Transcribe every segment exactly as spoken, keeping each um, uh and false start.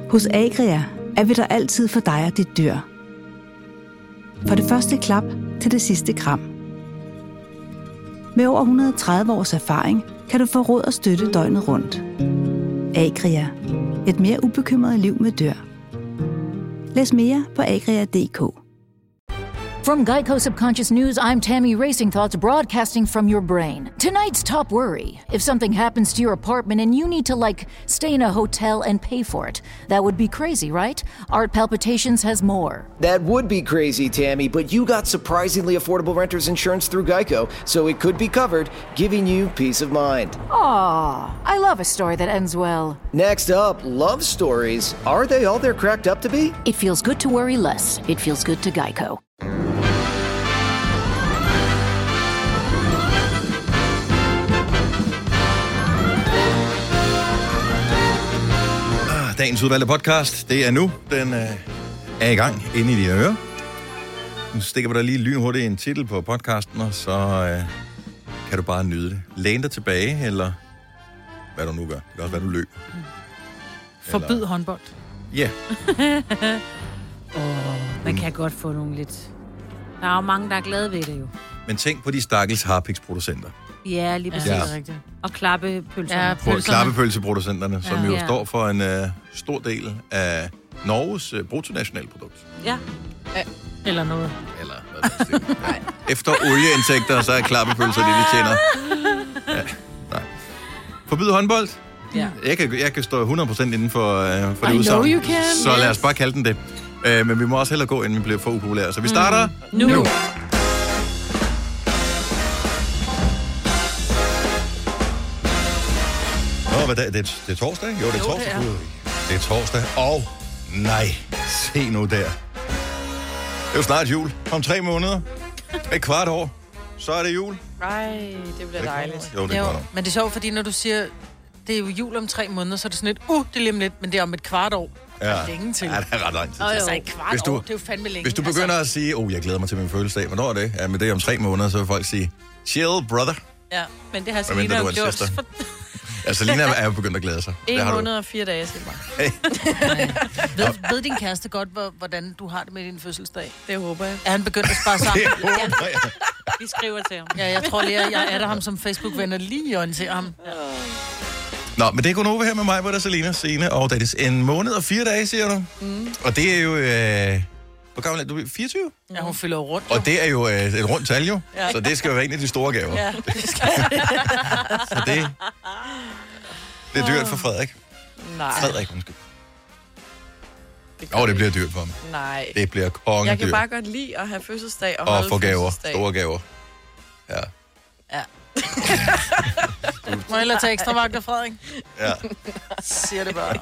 Hos Agria er vi der altid for dig og dit dyr. For det første klap til det sidste kram. Med over et hundrede og tredive års erfaring kan du få råd og støtte døgnet rundt. Agria. Et mere ubekymret liv med dyr. Læs mere på agria punktum d k. From Geico Subconscious News, I'm Tammy Racing Thoughts, broadcasting from your brain. Tonight's top worry. If something happens to your apartment and you need to, like, stay in a hotel and pay for it. That would be crazy, right? Art Palpitations has more. That would be crazy, Tammy, but you got surprisingly affordable renter's insurance through Geico, so it could be covered, giving you peace of mind. Aw, I love a story that ends well. Next up, love stories. Are they all they're cracked up to be? It feels good to worry less. It feels good to Geico. Dagens udvalgte podcast, det er nu. Den øh, er i gang inde i dine ører. Nu stikker vi dig lige lynhurtigt en titel på podcasten, og så øh, kan du bare nyde det. Læn dig tilbage, eller hvad du nu gør. Det kan også være, du løber. Forbyd eller... håndbold. Ja. Yeah. oh, man kan godt få nogle lidt... Der er jo mange, der er glade ved det jo. Men tænk på de stakkels harpiks-producenter. Ja, lige præcis. Ja. Rigtigt. Og klappepølserne. Ja, klappepølseproducenterne, som ja. jo ja. står for en uh, stor del af Norges uh, bruttonationalprodukt. Ja. ja. Eller noget. Eller hvad det nej. Efter olieindtægter, så er klappepølser det, de tjener. Ja, nej. Forbyd håndbold? Ja. Jeg kan, jeg kan stå hundrede procent inden for, uh, for det I udsagn. know you can. Så lad os yes. bare kalde den det. Uh, men vi må også hellere gå, inden vi bliver for upopulære. Så vi starter mm. nu. nu. Nå, hvad det, det, er, det er torsdag? Jo, det er jo, torsdag. Det er. det er torsdag. Og nej, se nu der. Det er jo snart jul. Om tre måneder. Et kvart år. Så er det jul. Nej, det bliver dejligt. Jo, det er jo, godt. men det er sjovt, fordi når du siger, det er jo jul om tre måneder, så er det sådan lidt, uh, det er lige om lidt, men det er om et kvart år. Ja. Det er længe til. Ja, det er ret lang tid. Altså et kvart hvis du, år, det er jo fandme længe. Hvis du begynder altså... at sige, oh, jeg glæder mig til min fødselsdag, hvornår er det? Ja, men det er om tre måneder, så vil folk sige, chill, brother. Ja, men det har Selina jo gjort. For... Ja, Selina er jo begyndt at glæde sig. En måned og fire dage, siger mig. Hey. ved, ved din kæreste godt, hvordan du har det med din fødselsdag? Det håber jeg. Er han begyndt at spare sammen? Det håber jeg. Vi skriver til ham. Ja, jeg tror lige, at jeg er der ham som Facebook-venner lige orienterer ham. Ja. Nå, men det er kun over her med mig, hvor der er Selina, Signe og Dennis. En måned og fire dage, siger du? Mm. Og det er jo... Øh... Hvor gammel er du? fireogtyve? Ja, hun fylder rundt. Jo. Og det er jo øh, et rundt tal, jo. Ja. Så det skal jo være en af de store gaver. Ja, det skal Så det... Det er dyrt for Frederik. Nej. Frederik, undskyld. Åh, oh, det bliver dyrt for ham. Nej. Det bliver kongedyrt. Jeg kan bare godt lide at have fødselsdag og, og holde få gaver. fødselsdag. Store gaver. Ja. Ja. Du må hellere tage ekstra vagter, Frederik. Ja. Siger det bare.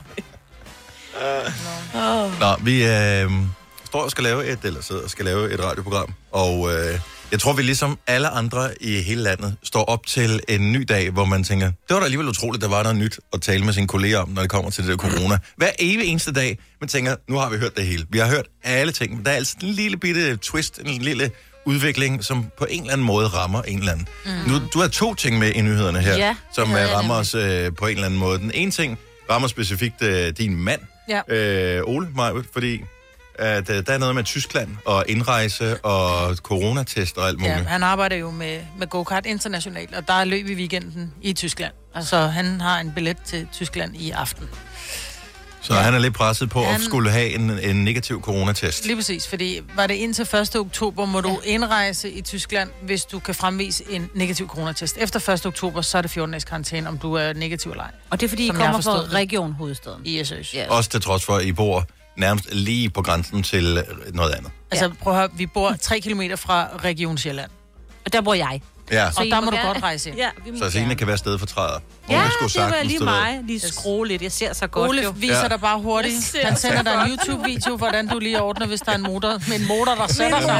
Uh. Nå. Nå, vi øh, står og skal lave et, eller sidder og skal lave et radioprogram, og øh, jeg tror, vi ligesom alle andre i hele landet står op til en ny dag, hvor man tænker, det var da alligevel utroligt, der var noget nyt at tale med sine kolleger om, når det kommer til det der corona. Hver evig eneste dag, man tænker, nu har vi hørt det hele. Vi har hørt alle ting, men der er altså en lille bitte twist, en lille udvikling, som på en eller anden måde rammer en eller anden. Mm. Nu, du har to ting med i nyhederne her, ja, som rammer os øh, på en eller anden måde. Den ene ting rammer specifikt øh, din mand, ja. øh, Ole, Majbert, fordi at, øh, der er noget med Tyskland og indrejse og coronatest og alt muligt. Ja, han arbejder jo med, med go-kart internationalt, og der er løb i weekenden i Tyskland. Altså, han har en billet til Tyskland i aften. Så ja. Han er lidt presset på han... at skulle have en, en negativ coronatest. Lige præcis, fordi var det indtil første oktober, må du ja. indrejse i Tyskland, hvis du kan fremvise en negativ coronatest. Efter første oktober, så er det fjorten dages karantæne, om du er negativ eller ej. Og det er fordi, I kommer fra region hovedstaden. Yes, yes. Yes. Også til trods for, at I bor nærmest lige på grænsen til noget andet. Altså, prøv at høre, vi bor tre kilometer fra Region Sjælland. Og der bor jeg. Ja. Og der må du godt rejse ind. Ja, så Signe kan være stedfortræder. Ja, det var lige mig. Lige skrue lidt. Jeg ser så godt. Ole jo. viser ja. dig bare hurtigt. Han sender dig en YouTube-video, hvordan du lige ordner, hvis der er en motor, med en motor, der sætter sig.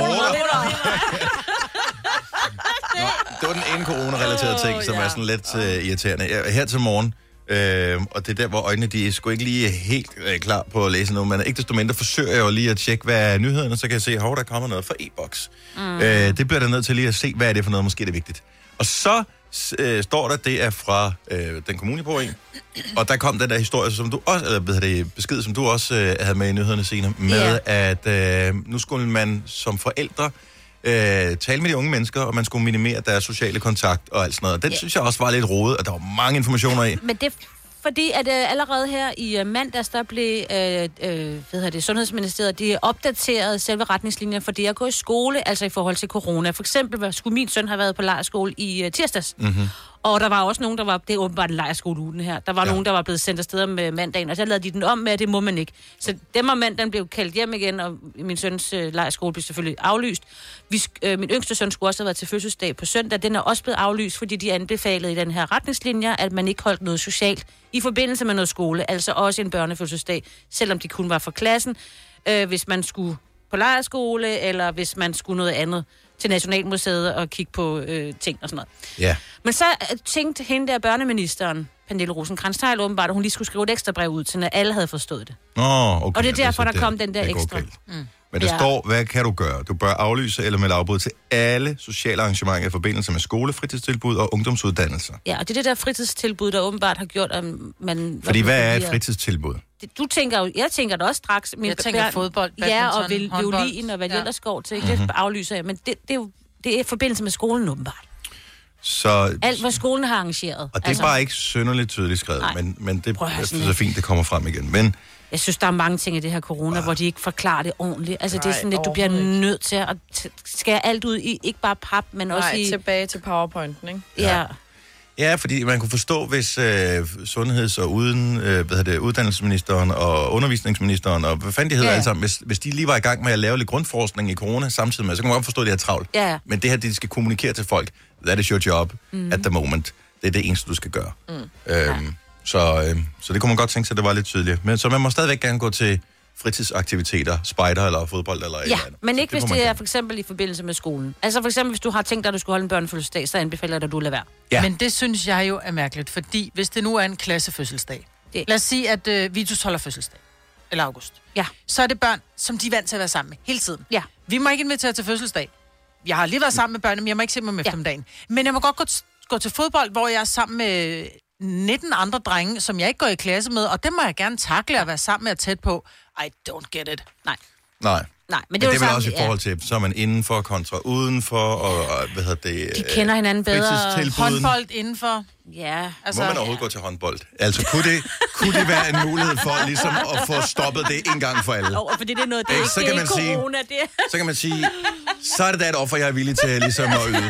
Nå, det var den ene corona-relaterede ting, som er sådan lidt uh, irriterende. Jeg, her til morgen, øh, og det er der, hvor øjnene de er sgu ikke lige helt øh, klar på at læse noget, men ikke desto mindre forsøger jeg jo lige at tjekke, hvad er nyhederne, så kan jeg se, hov, der kommer noget fra e-boks. Mm. Øh, det bliver der nødt til lige at se, hvad er det for noget, måske er det vigtigt. Og så s- øh, står der, det er fra øh, den kommune, på en. Og der kom den der historie, som du også, eller hvad det, besked, som du også øh, havde med i nyhederne senere, med yeah. at øh, nu skulle man som forældre øh, tale med de unge mennesker, og man skulle minimere deres sociale kontakt og alt sådan noget. Den yeah. synes jeg også var lidt rodet, og der var mange informationer i. Men det fordi at øh, allerede her i øh, mandags, der blev øh, øh, hvad hedder det, Sundhedsministeriet, de opdaterede selve retningslinjer for det at gå i skole, altså i forhold til corona. For eksempel skulle min søn have været på lejrskole i øh, tirsdags. Mm-hmm. Og der var også nogen, der var, det er åbenbart en lejrskole her, der var ja. nogen, der var blevet sendt afsted med mandagen, og så lavede de den om med, at det må man ikke. Så dem og mandagen blev kaldt hjem igen, og min søns øh, lejrskole blev selvfølgelig aflyst. Vi, øh, min yngste søn skulle også have været til fødselsdag på søndag, den er også blevet aflyst, fordi de anbefalede i den her retningslinjer, at man ikke holdt noget socialt i forbindelse med noget skole, altså også en børnefødselsdag, selvom de kun var for klassen, øh, hvis man skulle på lejrskole, eller hvis man skulle noget andet til Nationalmuseet og kigge på øh, ting og sådan noget. Ja. Men så tænkte hende der børneministeren, Pernille Rosenkrantz-Theil, åbenbart, at hun lige skulle skrive et ekstra brev ud, så alle havde forstået det. Nå, okay. Og det er derfor, det, der kom den der ekstra. Mm. Men der ja. står, hvad kan du gøre? Du bør aflyse eller melde afbud til alle sociale arrangementer i forbindelse med skole, fritidstilbud og ungdomsuddannelser. Ja, og det er det der fritidstilbud, der åbenbart har gjort, at man... Fordi hvad er et fritidstilbud? Det, du tænker jo, jeg tænker det også straks. Min jeg tænker børn, fodbold, badminton, ja, og vil, violin og hvad ja. ellers går til. Det aflyser jeg, men det, det, er jo det er i forbindelse med skolen åbenbart. Så, alt, hvad skolen har arrangeret. Og det er altså, bare ikke synderligt tydeligt skrevet, men, men det er så fint, det kommer frem igen. Men jeg synes, der er mange ting i det her corona, ah. hvor de ikke forklarer det ordentligt. Altså, Nej, det er sådan, at du bliver nødt til at skære alt ud i, ikke bare pap, men Nej, også i... tilbage til PowerPointen, ikke? Ja. Ja, fordi man kunne forstå, hvis øh, sundheds- og uden, øh, hvad det, uddannelsesministeren og undervisningsministeren, og hvad fanden de hedder ja. alle sammen, hvis, hvis de lige var i gang med at lave lidt grundforskning i corona samtidig med, så kan man godt forstå, at det er travlt. Ja. Men det her, de skal kommunikere til folk. That is your job mm. at the moment. Det er det eneste, du skal gøre. Mm. Øhm, ja. så, øh, så det kunne man godt tænke sig, at det var lidt tydeligt. Men så man må stadigvæk gerne gå til fritidsaktiviteter, spejder eller fodbold eller ja, et eller andet. men ikke det hvis det er for eksempel i forbindelse med skolen. Altså for eksempel, hvis du har tænkt dig, at du skulle holde en børnefødselsdag, så anbefaler jeg dig, at du lader være. Ja. Men det synes jeg jo er mærkeligt, fordi hvis det nu er en klassefødselsdag, det. lad os sige, at øh, Vitus holder fødselsdag, eller august, ja. så er det børn, som de er vant til at være sammen med hele tiden. Ja. Vi må ikke invitere til fødselsdag. Jeg har lige været sammen med børnene, men jeg må ikke se dem om eftermiddagen. Ja. Men jeg må godt gå, t- gå til fodbold, hvor jeg er sammen med nitten andre drenge, som jeg ikke går i klasse med, og dem må jeg gerne takle at være sammen med og tæt på. I don't get it. Nej. Nej. Nej, men men det, det er vel sammen, også i forhold til, så er man indenfor kontra udenfor, og, og hvad hedder det... De kender hinanden bedre. Håndbold indenfor. Ja. Altså, må man overhovedet ja. gå til håndbold? Altså, kunne det, kunne det være en mulighed for ligesom at få stoppet det en gang for alle? Oh, fordi det er noget, det er, så det kan er man corona, sige, det Så kan man sige, så er det da et offer, jeg er villig til ligesom at yde.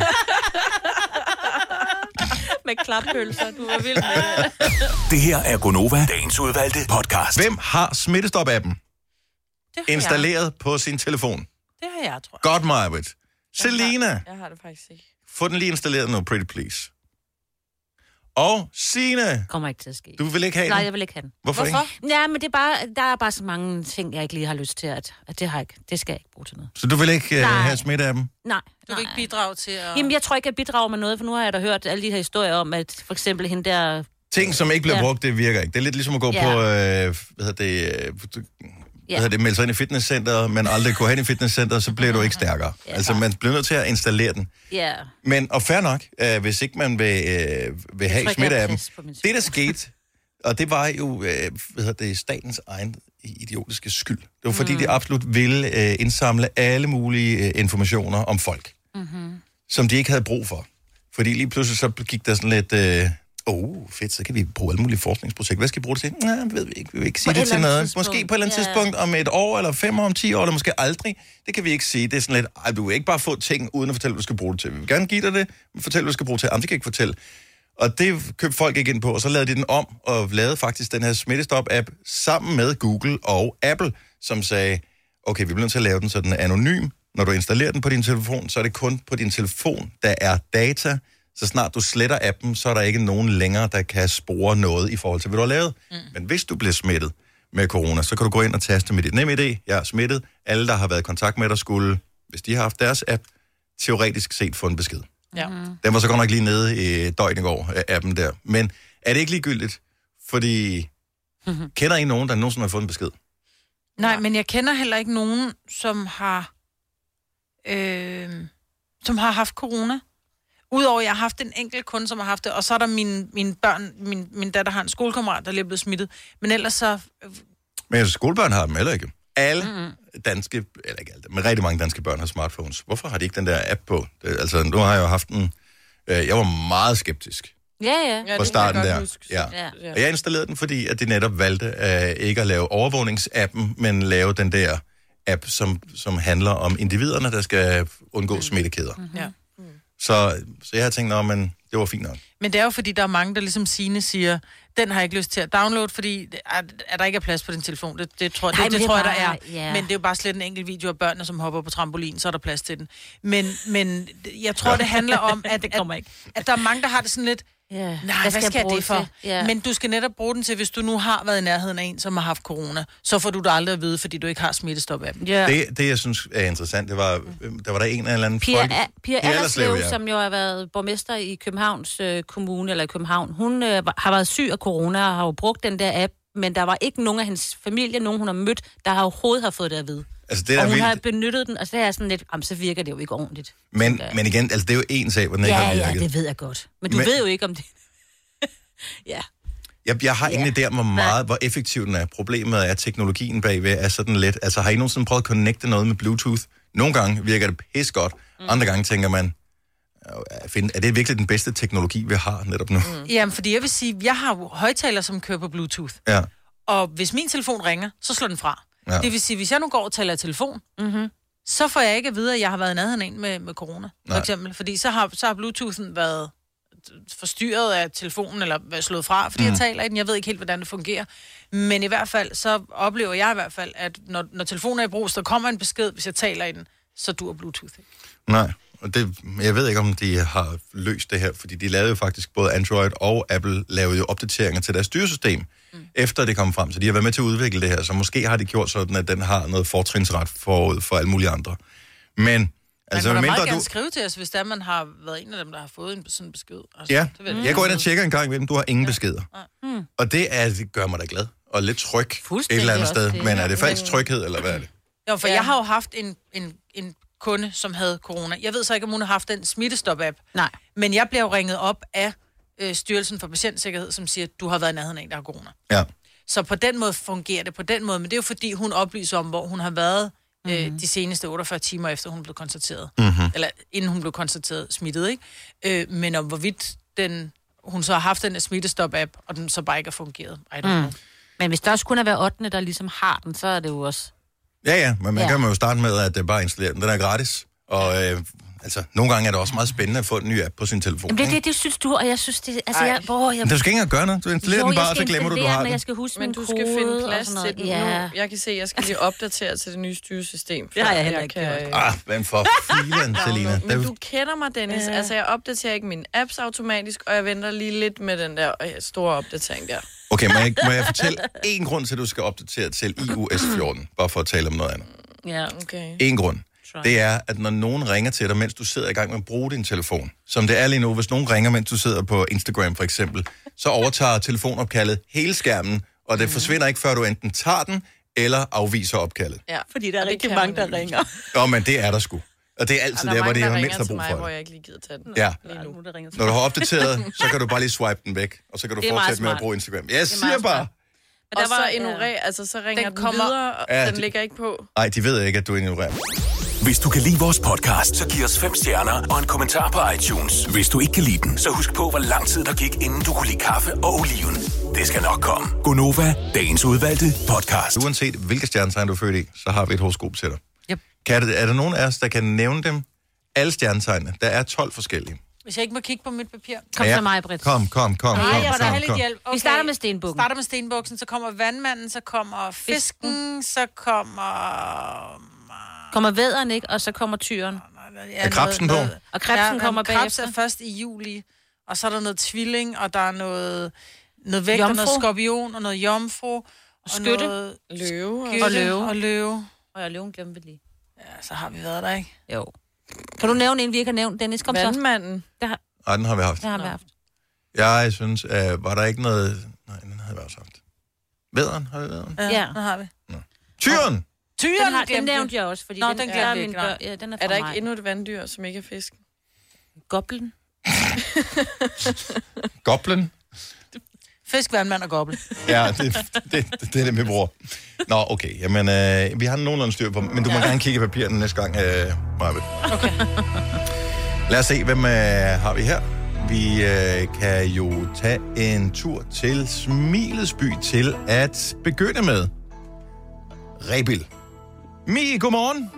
Med klappølser, du var vild med det. Det her er Gonova, dagens udvalgte podcast. Hvem har Smittestop-appen installeret jeg. på sin telefon? Det har jeg, tror jeg. Godt, Majbrit. Selina. Jeg har det faktisk ikke. Få den lige installeret nu, pretty please. Og Signe. Kommer ikke til at ske. Du vil ikke have den? Nej, jeg vil ikke have den. Hvorfor, Hvorfor? ikke? Ja, men det er bare, der er bare så mange ting, jeg ikke lige har lyst til, at, at det, har jeg, det skal jeg ikke bruge til noget. Så du vil ikke uh, have smitte-appen? Nej. Du vil ikke bidrage til at... Jamen, jeg tror ikke, jeg bidrager med noget, for nu har jeg da hørt alle de her historier om, at for eksempel hende der... Ting, som ikke bliver ja. brugt, det virker ikke. Det er lidt ligesom at gå ja. på, øh, hvad hedder det... Øh, Ja. Hvad hedder det, melde sig ind i fitnesscenteret, men aldrig gå hen i fitnesscenteret, så bliver du ikke stærkere. Ja, altså, man bliver nødt til at installere den. Ja. Men, og fair nok, øh, hvis ikke man vil, øh, vil have smitte-appen. Det, der skete, og det var jo, øh, hvad hedder det, statens egen idiotiske skyld. Det var fordi, mm. de absolut ville øh, indsamle alle mulige øh, informationer om folk, mm-hmm. som de ikke havde brug for. Fordi lige pludselig så gik der sådan lidt... Øh, Åh, oh, fedt, så kan vi bruge alle mulige forskningsprojekter. Hvad skal vi bruge det til? Nej, ved vi ikke. Vi vil ikke sige det til noget. Tidspunkt. Måske på et eller andet yeah. tidspunkt om et år, eller fem år, om ti år, eller måske aldrig. Det kan vi ikke sige. Det er sådan lidt, ej, du vil ikke bare få ting, uden at fortælle, hvad du skal bruge det til. Vi vil gerne give dig det, men fortælle, hvad du skal bruge det til. Jamen, det kan ikke fortælle. Og det købte folk ikke ind på, og så lavede de den om, og lavede faktisk den her Smittestop-app sammen med Google og Apple, som sagde, okay, vi bliver nødt til at lave den, så den er anonym. Når du installerer den på din telefon, så er det kun på din telefon, der er data. Så snart du sletter appen, så er der ikke nogen længere, der kan spore noget i forhold til, hvad du har lavet. Mm. Men hvis du bliver smittet med corona, så kan du gå ind og taste med dit NemID. Jeg er smittet. Alle, der har været i kontakt med dig, skulle, hvis de har haft deres app, teoretisk set få en besked. Ja. Den var så godt nok lige nede i døgn i går, appen der. Men er det ikke ligegyldigt? Fordi mm-hmm. kender I nogen, der nogensinde har fået en besked? Nej, men jeg kender heller ikke nogen, som har, øh, som har haft corona. Udover, jeg har haft en enkelt kunde, som har haft det, og så er der mine, mine børn, min, min datter har en skolekammerat, der lige er blevet smittet. Men ellers så... Men altså, skolebørn har dem heller ikke. Alle mm-hmm. danske, eller ikke alle, men rigtig mange danske børn har smartphones. Hvorfor har de ikke den der app på? Det, altså, nu har jeg jo haft en... Øh, jeg var meget skeptisk. Ja, ja. Ja, Fra starten der. Huske. Ja. Ja. Og jeg installerede den, fordi at de netop valgte uh, ikke at lave overvågningsappen, men lave den der app, som, som handler om individerne, der skal undgå smittekæder. Mm-hmm. Ja. Så, så jeg har tænkt, at det var fint nok. Men det er jo, fordi der er mange, der ligesom Signe siger, den har jeg ikke lyst til at downloade, fordi er, er der ikke er plads på din telefon. Det, det tror, Ej, det, det, det tror jeg, bare, der er. ja. Men det er jo bare slet en enkelt video af børnene, som hopper på trampolin, så er der plads til den. Men, men jeg tror, ja. det handler om, at, det kommer ikke. at, at der er mange, der har det sådan lidt, Ja. nej, hvad skal, skal jeg det for? Ja. Men du skal netop bruge den til, hvis du nu har været i nærheden af en, som har haft corona, så får du det aldrig at vide, fordi du ikke har smittestop af dem. Ja. Det, det, jeg synes er interessant, det var, der var der en eller anden... Pia, folk... A- Pia Allerslev, ja. som jo har været borgmester i Københavns øh, Kommune, eller i København, hun øh, har været syg af corona og har jo brugt den der app, men der var ikke nogen af hendes familie, nogen hun har mødt, der har overhovedet har fået det at vide. Altså, det er og hun vildt. har benyttet den, og så er jeg sådan lidt, jamen, så virker det jo ikke ordentligt. Men, men igen, altså, det er jo en sag, hvor den ikke Ja, har ja, virket. det ved jeg godt. Men du Men- ved jo ikke, om det... ja. Jeg, jeg har ingen idé om, hvor meget, hvor effektiv den er. Problemet er, at teknologien bagved er sådan lidt... Altså, har I nogensinde prøvet at connecte noget med Bluetooth? Nogle gange virker det pis godt. Mm. Andre gange tænker man, er det virkelig den bedste teknologi, vi har netop nu? Mm. Jamen, fordi jeg vil sige, jeg har jo højtaler, som kører på Bluetooth. Ja. Og hvis min telefon ringer, så slår den fra. Ja. Ja. Det vil sige, hvis jeg nu går og taler i telefon, Mm-hmm. så får jeg ikke at vide, at jeg har været i nærheden af en med, med corona, for Nej. eksempel. Fordi så har, så har Bluetoothen været forstyrret af telefonen, eller været slået fra, fordi mm. jeg taler i den. Jeg ved ikke helt, hvordan det fungerer. Men i hvert fald, så oplever jeg i hvert fald, at når, når telefonen er i brug, så kommer en besked, hvis jeg taler i den, så dur Bluetooth ikke. Nej, og det, jeg ved ikke, om de har løst det her, fordi de lavede jo faktisk, både Android og Apple lavede jo opdateringer til deres styresystem, mm. efter det kom frem. Så de har været med til at udvikle det her, så måske har de gjort sådan, at den har noget fortrinsret forud for alle mulige andre. Men, altså, Man må da mindre meget gerne du... skrive til os, hvis der man har været en af dem, der har fået en sådan besked. Altså, Ja, det vil jeg går ind og tjekker en gang imellem, du har ingen Ja. beskeder. Mm. Og det, er, det gør mig da glad, og lidt tryg et Fuldstændig eller andet også sted. det. Men er det falsk Men- tryghed, eller hvad er det? Jo, for Ja. ja. jeg har jo haft en, en, en kunde, som havde corona. Jeg ved så ikke, om hun har haft den smittestop-app. Nej. Men jeg bliver jo ringet op af øh, Styrelsen for Patientsikkerhed, som siger, at du har været i nærheden af en, der har corona. Ja. Så på den måde fungerer det på den måde. Men det er jo fordi, hun oplyser om, hvor hun har været øh, mm-hmm. de seneste otteogfyrre timer, efter hun blev konstateret. Mm-hmm. Eller inden hun blev konstateret smittet, ikke? Øh, men om hvorvidt den, hun så har haft den smittestop-app, og den så bare ikke har fungeret. I don't know. Mm. Men hvis der også kun er hver ottende, der ligesom har den, så er det jo også... Ja, ja, men man Ja. kan jo starte med, at det bare installere den. Den er gratis, og øh, altså, nogle gange er det også meget spændende at få en ny app på sin telefon. Jamen det, ikke? det, det synes du, og jeg synes, det... Altså, jeg, åh, jeg, Men du skal ikke engang gøre noget. Du installerer Jo, den jeg bare, og så skal glemmer du, du installere har den, men den. jeg skal huske Men min du kode skal finde og plads sådan til noget. den Ja. nu. Jeg kan se, at jeg skal lige opdatere til det nye styresystem. Det har jeg før heller ikke kan, gjort. øh, Ah, hvem for filen, Selina? Men Der- du kender mig, Dennis. Ja. Altså, jeg opdaterer ikke mine apps automatisk, og jeg venter lige lidt med den der øh, store opdatering der. Okay, må jeg, må jeg fortælle en grund til, at du skal opdatere til i U S fjorten? Bare for at tale om noget andet. Ja. Okay. En grund. Try. Det er, at når nogen ringer til dig, mens du sidder i gang med at bruge din telefon, som det er lige nu, hvis nogen ringer, mens du sidder på Instagram for eksempel, så overtager telefonopkaldet hele skærmen, og det Mhm. forsvinder ikke, før du enten tager den, eller afviser opkaldet. Ja. Fordi der er Og det rigtig kan mange, man der nemlig. ringer. Nå, men det er der sgu. Og det er altid Og der, der er hvor det mange, er der mindst ringer har til brug mig, for hvor det. jeg ikke lige gider tage den. Ja. Lige nu. Nu, der ringer til Når du har opdateret, så kan du bare lige swipe den væk, og så kan du Det er meget fortsætte med at smart. bruge Instagram. Jeg meget siger bare... Og der så var- ignorer, altså så ringer Den den, kommer- videre, og Ja, den det- ligger ikke på. Nej, de ved ikke, at du ignorerer. Hvis du kan lide vores podcast, så giv os fem stjerner og en kommentar på iTunes. Hvis du ikke kan lide den, så husk på, hvor lang tid der gik, inden du kunne lide kaffe og oliven. Det skal nok komme. Gonova, dagens udvalgte podcast. Uanset hvilke stjernetegn du er født i, så har vi et horoskop til dig. Yep. Kan det, er der nogen af os, der kan nævne dem? Alle stjernetegnene. Der er tolv forskellige. Hvis jeg ikke må kigge på mit papir. Kom Ja. så mig, Britt. Kom, kom, kom, Nej, kom, jeg skal kom, have lidt kom. hjælp. Okay. Vi starter med stenbukken. starter med stenbuksen, så kommer vandmanden, så kommer fisken, så kommer... Kommer vædderen, ikke? Og så kommer tyren. Ja, Er krebsen på? Og krebsen kommer Krebs bagefter. er først i juli, og så er der noget tvilling, og der er noget, noget vægt, og Jomfru. noget skorpion, og noget jomfru, og skytte. noget Løve. skytte, Og løve. Og løve. Og jeg løven glemte vi lige. Ja, så har vi været der, ikke? Jo. Kan du nævne en, vi ikke har nævnt? Dennis, kom så. Vandmanden. Det har, Nej, den har vi haft. det har vi haft. Jeg synes, øh, var der ikke noget... Nej, den havde vi også haft. Vædderen, har vi vædderen? Ja, Ja. den har vi. Tyren! Tyren Den, har, den glemte vi. nævnte jeg også, fordi Nå, den, den der glemte er vi min ikke, bør, nej. ja, den er, Er fra der mig. ikke endnu et vanddyr, som ikke er fisk? Goblen? Goblen? Fisk, vandmand og goble. Ja, det, det, det, det er det, vi bruger. Nå, okay. Jamen, øh, vi har nogenlunde styr på, men du må ja. gerne kigge i papirerne næste gang, øh, Marvind. Okay. Lad os se, hvem øh, har vi her. Vi øh, kan jo tage en tur til Smilets by til at begynde med. Rebild. Mi, godmorgen.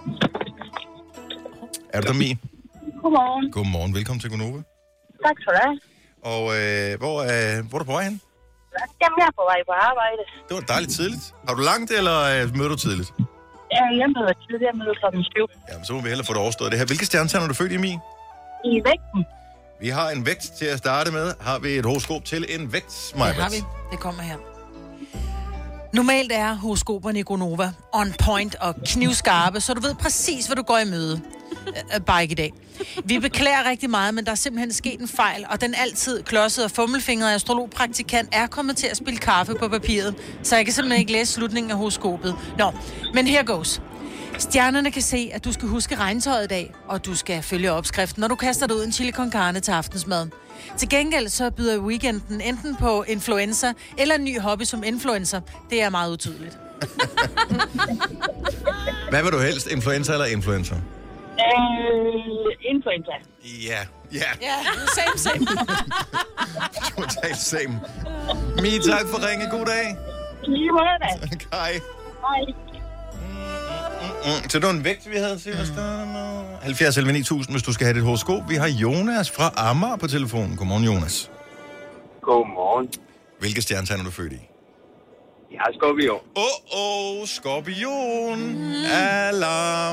Er du der, Mi? Godmorgen. Godmorgen. Velkommen til Gonova. Tak for det. Og øh, hvor, øh, hvor er du på vej hen? Jamen, jeg er på vej på arbejde. Det var dejligt tidligt. Har du langt, eller øh, møder du tidligt? Ja, jeg møder tidligt. Jeg møder klokken syv. Jamen, så må vi hellere få det overstået det her. Hvilke stjernetegn er du født i, Mi? I vægten. Vi har en vægt til at starte med. Har vi et horoskop til en vægt, Maja? Det har vi. Det kommer her. Normalt er horoskoperne i Gonova on point og knivskarpe, så du ved præcis, hvad du går i møde. Øh, bare ikke i dag. Vi beklager rigtig meget, men der er simpelthen sket en fejl, og den altid klodsede og fummelfingrede astrologpraktikant er kommet til at spille kaffe på papiret, så jeg kan simpelthen ikke læse slutningen af horoskopet. Nå, men her goes. Stjernerne kan se, at du skal huske regntøjet i dag, og du skal følge opskriften, når du kaster dig ud en chili con carne til aftensmad. Til gengæld så byder weekenden enten på influencer eller en ny hobby som influencer. Det er meget utydeligt. Hvad vil du helst? Influencer eller influencer? Øh, influencer. Ja, ja. Ja, same, same. Totalt same. Mi, tak for ringe. God dag. Lige måde da. Hej. Hej. Mm, så det var en vægt, vi havde til at starte med. halvfjerds elleve ni tusind, hvis du skal have dit horoskop. Vi har Jonas fra Amager på telefonen. Godmorgen, Jonas. Godmorgen. Hvilke stjernetegn er du født i? Jeg er skorpion. Åh, oh, oh, skorpion. Mm. Alarm.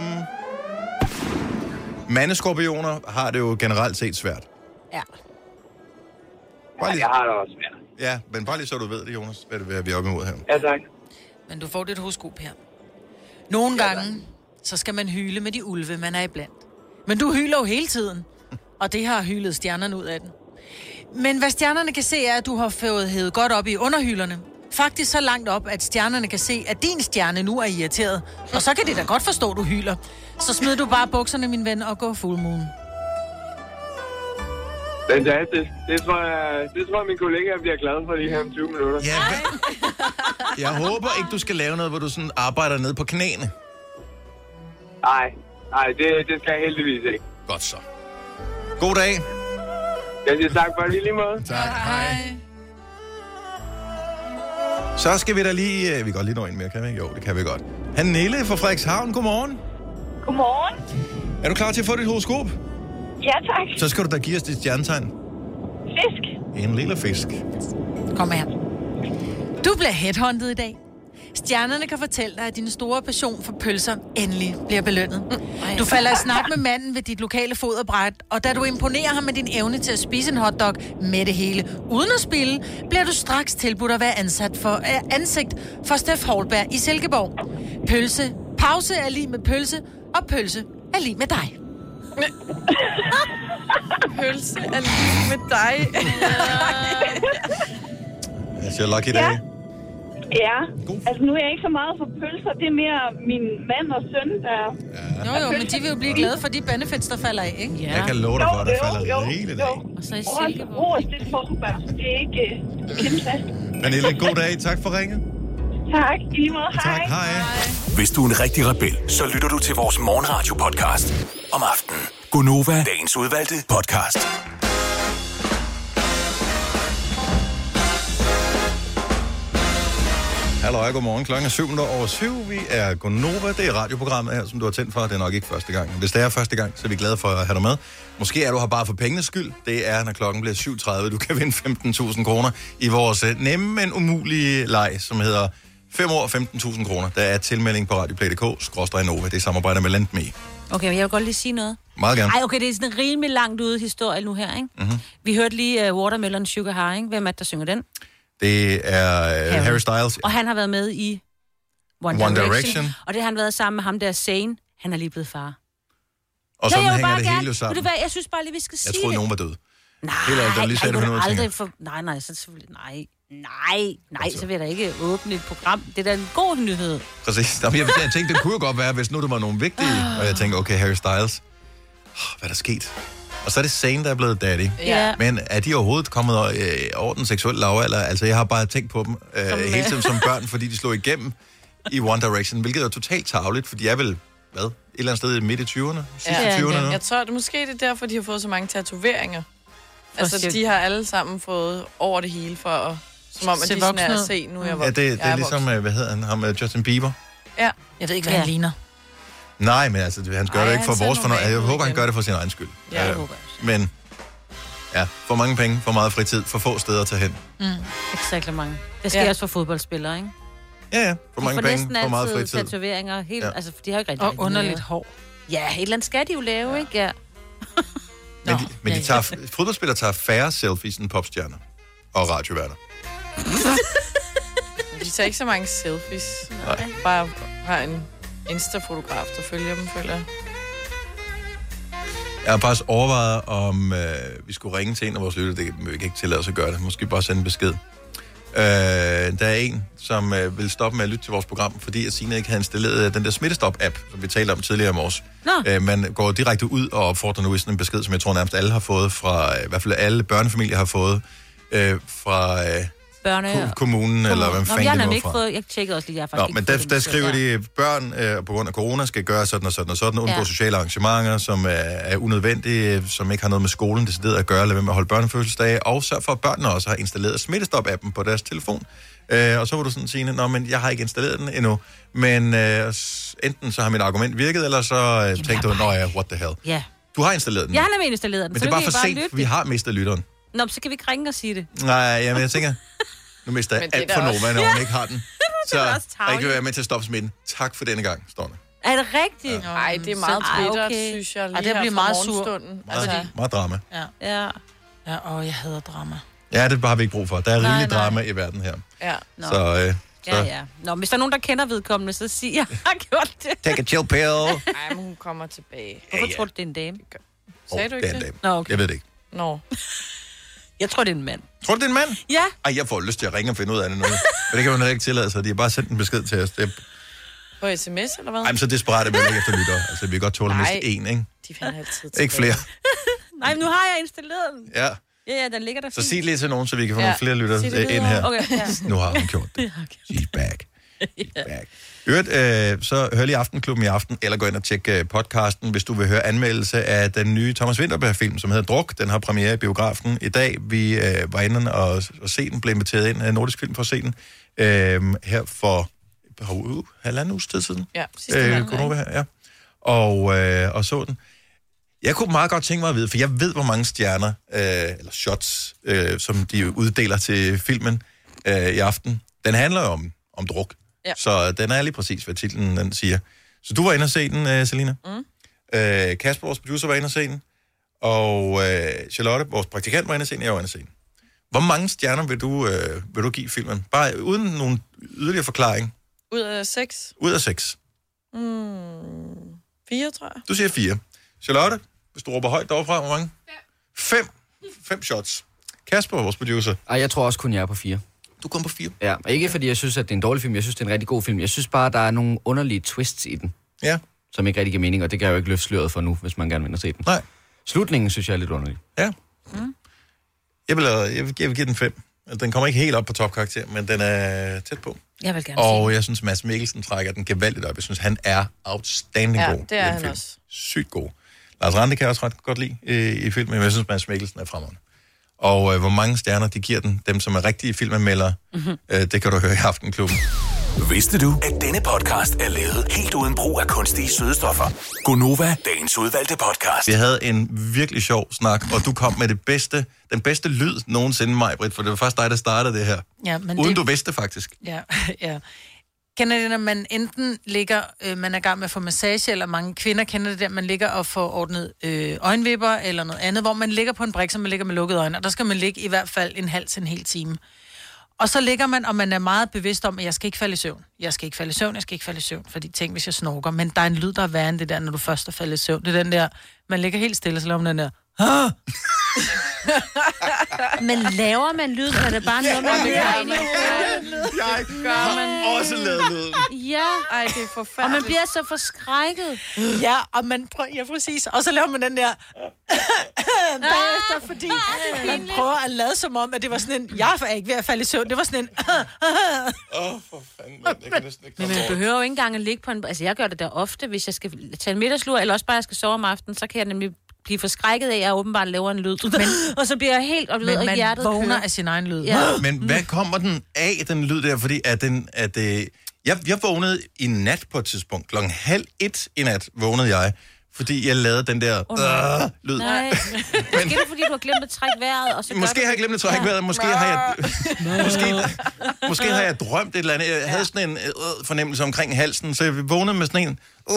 Mandeskorpioner har det jo generelt set svært. Ja. Ja, jeg har det også svært. Ja, men bare lige så du ved det, Jonas, hvad det er, vi er oppe imod her. Ja, tak. Men du får dit horoskop her. Nogle gange, så skal man hyle med de ulve, man er iblandt. Men du hyler jo hele tiden, og det har hylet stjernerne ud af den. Men hvad stjernerne kan se, er, at du har fået hævet godt op i underhylerne. Faktisk så langt op, at stjernerne kan se, at din stjerne nu er irriteret. Og så kan det da godt forstå, at du hyler. Så smid du bare bukserne, min ven, og gå full moon. Fantastisk. Det tror jeg, det tror jeg mine kollegaer bliver glade for lige her om tyve minutter. Ja, jeg håber ikke, du skal lave noget, hvor du sådan arbejder ned på knæene. Nej, nej, det, det skal jeg heldigvis ikke. Godt så. God dag. Jeg siger tak for lige lige måde. Tak, hej. Så skal vi da lige... Vi kan godt lige nå en mere, kan vi ikke? Jo, det kan vi godt. Pernille fra Frederikshavn, godmorgen. Godmorgen. Er du klar til at få dit horoskop? Ja, tak. Så skal du da give os dit stjernetegn. Fisk. En lille fisk. Kom her. Du bliver headhunted i dag. Stjernerne kan fortælle dig, at din store passion for pølser endelig bliver belønnet. Du falder i snak med manden ved dit lokale foderbræt, og da du imponerer ham med din evne til at spise en hotdog med det hele uden at spille, bliver du straks tilbudt at være ansat for, øh, ansigt for Steff Holberg i Silkeborg. Pølse. Pause er lige med pølse, og pølse er lige med dig. Pølse er lige med dig. Jeg siger lucky day. Ja. Ja, altså nu er jeg ikke så meget for pølser. Det er mere min mand og søn, der... Ja. Jo, jo, men de vil jo blive glade for de benefits, der falder af, ikke? Ja. Jeg kan love dig for, at der falder jo, rigeligt af. Og så i Silkeborg. Ros, det er forhåbær. Det er ikke uh, kæmpe fast. Pernille, god dag. Tak for ringet. Tak, i lige måde. Tak, hej. hej. Hvis du er en rigtig rebel, så lytter du til vores morgenradio-podcast om aftenen. Gonova, dagens udvalgte podcast. Hallo, godmorgen. Klokken er syv over syv. Vi er Gonova. Det er radioprogrammet her, som du har tændt for. Det er nok ikke første gang. Hvis det er første gang, så er vi glade for at have dig med. Måske er du her bare for pengenes skyld. Det er, når klokken bliver syv tredive. Du kan vinde femten tusind kroner i vores nemme, men umulige leg, som hedder fem år femten tusind kroner. Der er tilmelding på radioplay punktum d k skråstreg Nova. Det er samarbejder med Lendme. Okay, men jeg vil godt lige sige noget. Meget gerne. Ej, okay, det er sådan en rimelig langt ude historie nu her, ikke? Mm-hmm. Vi hørte lige uh, Watermelon Sugar High, ikke? Hvem er det, der synger den? Det er uh, Harry. Harry Styles. Og han har været med i One, One Direction. Direction. Og det har han været sammen med ham der Zayn. Han er lige blevet far. Og sådan ja, hænger det gerne, hele jo sammen. det være, jeg synes bare lige, vi skal jeg sige troede, det. nogen var død. Nej, Helt ærligt, der lige ej, noget, aldrig for... Nej, nej, så selvfølgelig... Nej, nej, nej, altså. Så vil jeg da ikke åbne et program. Det er da en god nyhed. Præcis. Jeg, jeg tænkte, det kunne jo godt være, hvis nu det var nogle vigtige. Og jeg tænkte, okay, Harry Styles. Oh, hvad er der sket? Og så er det Zane, der er blevet daddy. Ja. Men er de overhovedet kommet øh, over den seksuelle lavalder? Altså, jeg har bare tænkt på dem øh, hele tiden som børn, fordi de slog igennem i One Direction, hvilket er totalt tarveligt, for de er vel, hvad, et eller andet sted midt i tyverne? Sidste Ja. tyverne nu? Jeg tror, det måske det er derfor, de har fået så mange tatoveringer. Altså, de har alle sammen fået over det hele for at... Som om, at Se de sådan voksne er ud. at se, nu er jeg Ja, voksen. det, det Jeg er ligesom, voksen. øh, hvad hedder han, ham, øh, Justin Bieber? Ja. Jeg ved ikke, hvad Ja. han ligner. Nej, men altså, han gør Ej, det ikke han for ser vores fornøjelse. normal Jeg ud håber, han igen. gør det for sin egen skyld. Ja, det Øh, håber Men, ja, for mange penge, for meget fritid, for få steder at tage hen. Mm. Exakt mange. Det sker Ja. også for fodboldspillere, ikke? Ja, ja, for De mange får penge, næsten for meget altid fritid. tatoveringer. Helt, Ja. ja. Altså, de har jo ikke rigtig Og rigtig underligt noget. hår. Ja, et eller andet skal de jo lave, ja. ikke? Ja. Men, de, men de ja, tager, fodboldspillere tager færre selfies end popstjerner og radioværter. De tager ikke så mange selfies. Nej. Bare har en Insta-fotograf, der følger dem, følger jeg. Jeg har faktisk overvejet, om øh, vi skulle ringe til en af vores lytter. Det kan vi ikke tillade os at gøre det. Måske bare sende en besked. Øh, der er en, som øh, vil stoppe med at lytte til vores program, fordi at Signe ikke havde installeret øh, den der Smittestop-app, som vi talte om tidligere i morges. Øh, man går direkte ud og opfordrer nu i sådan en besked, som jeg tror nærmest alle har fået fra, øh, i hvert fald alle børnefamilier har fået, øh, fra øh, Børne... ko- kommunen, eller hvad Nå, fanden jeg det har var ikke fra. fået... Jeg tjekkede også lige, jeg har Nå, faktisk men ikke der, fået der den skriver besked. de, børn øh, på grund af corona skal gøre sådan og sådan og sådan, undgå Ja. sociale arrangementer, som er, er unødvendige, som ikke har noget med skolen decideret at gøre, lad være med at holde børnefødselsdage, og sørg for, at børnene også har installeret Smittestop-appen på deres telefon. Øh, og så var du sådan sige, nå, men jeg har ikke installeret den endnu, men øh, s- enten så har mit argument virket, eller så øh, tænkte du, nå ja, what the hell. Ja. Du har installeret den. Jeg har nemlig installeret den. Men så det er nu bare kan for I sent, lytte. for vi har mistet lytteren. Nå, men så kan vi ikke ringe og sige det. Nej, jamen jeg tænker, nu mister jeg Men det er alt da for også- Nova, når hun ikke har den. Så da også tarveligt. jeg kan være med til at stoppe smitten. Tak for denne gang, står der. Er det rigtigt? Nej, det er meget Ej, bittert, okay. synes jeg, lige Ej, det her bliver fra meget sur. morgenstunden. Meget, Altså, meget drama. Ja. Ja. Ja, og jeg hader drama. Ja, det har vi ikke brug for. Der er Nej, rigelig nej. drama i verden her. ja. Nå. Så, øh, så Ja, ja. Nå, hvis der er nogen, der kender vedkommende, så sig, jeg har gjort det. take a chill pill. Ej, men hun kommer tilbage. Hvorfor ja. tror du, det er en dame? Sagde du Åh, ikke det? er en det? dame. Nå, okay. Jeg ved det ikke. Nå. Jeg tror, det er en mand. Tror du, det er en mand? Ja. Ej, jeg får lyst til at ringe og finde ud af det nu. Men det kan man heller ikke tillade sig. De har bare sendt en besked til os. Det er... På sms, eller hvad? Ej, men så desperat er vi heller ikke efter lytter. Altså, vi kan godt tåle at Nej. miste en, ikke? De finder altid Ikke flere. Nej, men nu har jeg installeret den. Ja. Ja, ja, den ligger der Så fint. sig det lige til nogen, så vi kan få Ja. nogle flere lytter Sig det øh, ind videre. her. Okay, ja. Nu har hun gjort det. She's back. She's back. Øvrigt, øh, så hør lige Aftenklubben i aften, eller gå ind og tjek øh, podcasten, hvis du vil høre anmeldelse af den nye Thomas Vinterberg-film, som hedder Druk. Den har premiere i biografen i dag. Vi øh, var inde og, og se den, blev inviteret ind af Nordisk Film for at se den, øh, her for uh, halvanden uges tid siden. Ja, sidste Øh, mandag, Gunova her, ja. Og, øh, og så den. Jeg kunne meget godt tænke mig at vide, for jeg ved, hvor mange stjerner, øh, eller shots, øh, som de uddeler til filmen øh, i aften. Den handler jo om, om druk. Ja. Så den er lige præcis, hvad titlen den siger. Så du var inde og se den, øh, Selina. Mm. Øh, Kasper, vores producer, var inde og se den. Og øh, Charlotte, vores praktikant, var inde og se den. Jeg var inde og se den. Hvor mange stjerner vil du, øh, vil du give filmen? Bare uden nogen yderligere forklaring. Ud af seks? Ud af seks. Mm, fire, tror jeg. Du siger fire. Charlotte, hvis du råber højt derovre, hvor mange? Fem. Fem. Fem shots. Kasper, vores producer. Ej, jeg tror også kun, jeg er på fire. Du kom på fire? Ja, og ikke fordi jeg synes, at det er en dårlig film. Jeg synes, det er en rigtig god film. Jeg synes bare, der er nogle underlige twists i den. Ja. Som ikke rigtig giver mening, og det kan jeg jo ikke løfte sløret for nu, hvis man gerne vil ind og se den. Nej. Slutningen synes jeg er lidt underlig. Ja. Mm. Jeg, vil, jeg, vil, jeg vil give den fem. Den kommer ikke helt op på topkarakter, men den er tæt på. Jeg vil gerne Og jeg synes, Mads Mikkelsen trækker den gevaldigt op. Jeg synes, han er outstanding Ja, god. det i er den han film. også. Sygt god. Lars Rante kan jeg også ret godt lide i, i filmen, men jeg synes, Mads Mikkelsen er fremragende. Og øh, hvor mange stjerner de giver den, dem som er rigtige filmanmeldere, mm-hmm. øh, det kan du høre i Aftenklubben. Vidste du, at denne podcast er lavet helt uden brug af kunstige sødestoffer? Gonova, dagens udvalgte podcast. Vi havde en virkelig sjov snak, og du kom med det bedste, den bedste lyd nogensinde, Maj-Brit, for det var først dig, der startede det her. Ja, men Uden det... du vidste faktisk. Ja, ja. Kender det, når man enten ligger, øh, man er i gang med at få massage, eller mange kvinder kender det der, man ligger og får ordnet øh, øjenvipper eller noget andet, hvor man ligger på en brik, som man ligger med lukkede øjne, og der skal man ligge i hvert fald en halv til en hel time. Og så ligger man, og man er meget bevidst om, at jeg skal ikke falde i søvn. Jeg skal ikke falde i søvn, jeg skal ikke falde i søvn, fordi tænk, hvis jeg snorker. Men der er en lyd, der er værre end det der, når du først er faldet i søvn. Det er den der, man ligger helt stille, så laver man den der, Men laver man lyd, eller er det bare noget, man bliver inde i? Jeg gør man også lavet lyden. Ja. Ej, det er forfærdeligt. Og man bliver så forskrækket. Ja, og man prøver, ja, præcis. Og så laver man den der bagefter, fordi man prøver at lade som om, at det var sådan en, jeg er ikke ved at falde i søvn, det var sådan en... Åh, oh, for fanden, man. Jeg kan næsten ikke Men man behøver jo ikke engang at ligge på en... Altså, jeg gør det der ofte, hvis jeg skal tage en middagslur, eller også bare, jeg skal sove om aftenen, så kan jeg nemlig blive forskrækket af, at jeg åbenbart laver en lyd. Men, og så bliver jeg helt op, men og man hjertet vågner kører. af sin egen lyd. Ja. Men hvad kommer den af, den lyd der? Fordi at den, at, øh, jeg, jeg vågnede i nat på et tidspunkt. Klokken halv et i nat vågnede jeg, fordi jeg lavede den der oh, øh, lyd. Nej. Men, måske er det, fordi du har glemt at trække vejret. Og så måske har jeg glemt at trække vejret. Måske har jeg, måske, måske har jeg drømt et eller andet. Jeg havde sådan en øh, fornemmelse omkring halsen, så jeg vågnede med sådan en... Øh.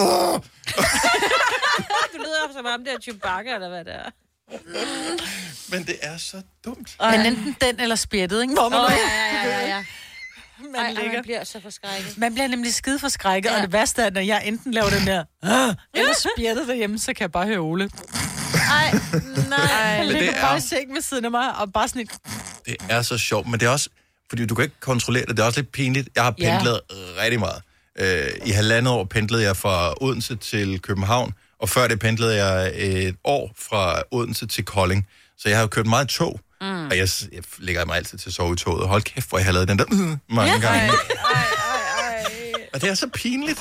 Du lyder som om det er Chewbacca, eller hvad det er. Men det er så dumt. Men enten den eller spjættet, ikke? Hvor man, oh, ja, ja, ja, ja. man, Ej, ligger. man bliver så forskrækket. Man bliver nemlig skide forskrækket, ja. Og det værste er, når jeg enten laver den der, eller spjættet derhjemme, så kan jeg bare høre Ole. Ej, nej. Jeg ligger det er- bare i sengen ved siden af mig, og bare sådan et... Det er så sjovt, men det er også... Fordi du kan ikke kontrollere det. Det er også lidt pinligt. Jeg har pendlet ja. rigtig meget. Øh, I halvandet år pendlede jeg fra Odense til København, og før det pendlede jeg et år fra Odense til Kolding. Så jeg har jo kørt meget tog, mm. og jeg, jeg lægger mig altid til at sove i toget. Hold kæft, hvor jeg har lavet den der uh, mange ja. gange. Ej, ej, ej. Og det er så pinligt.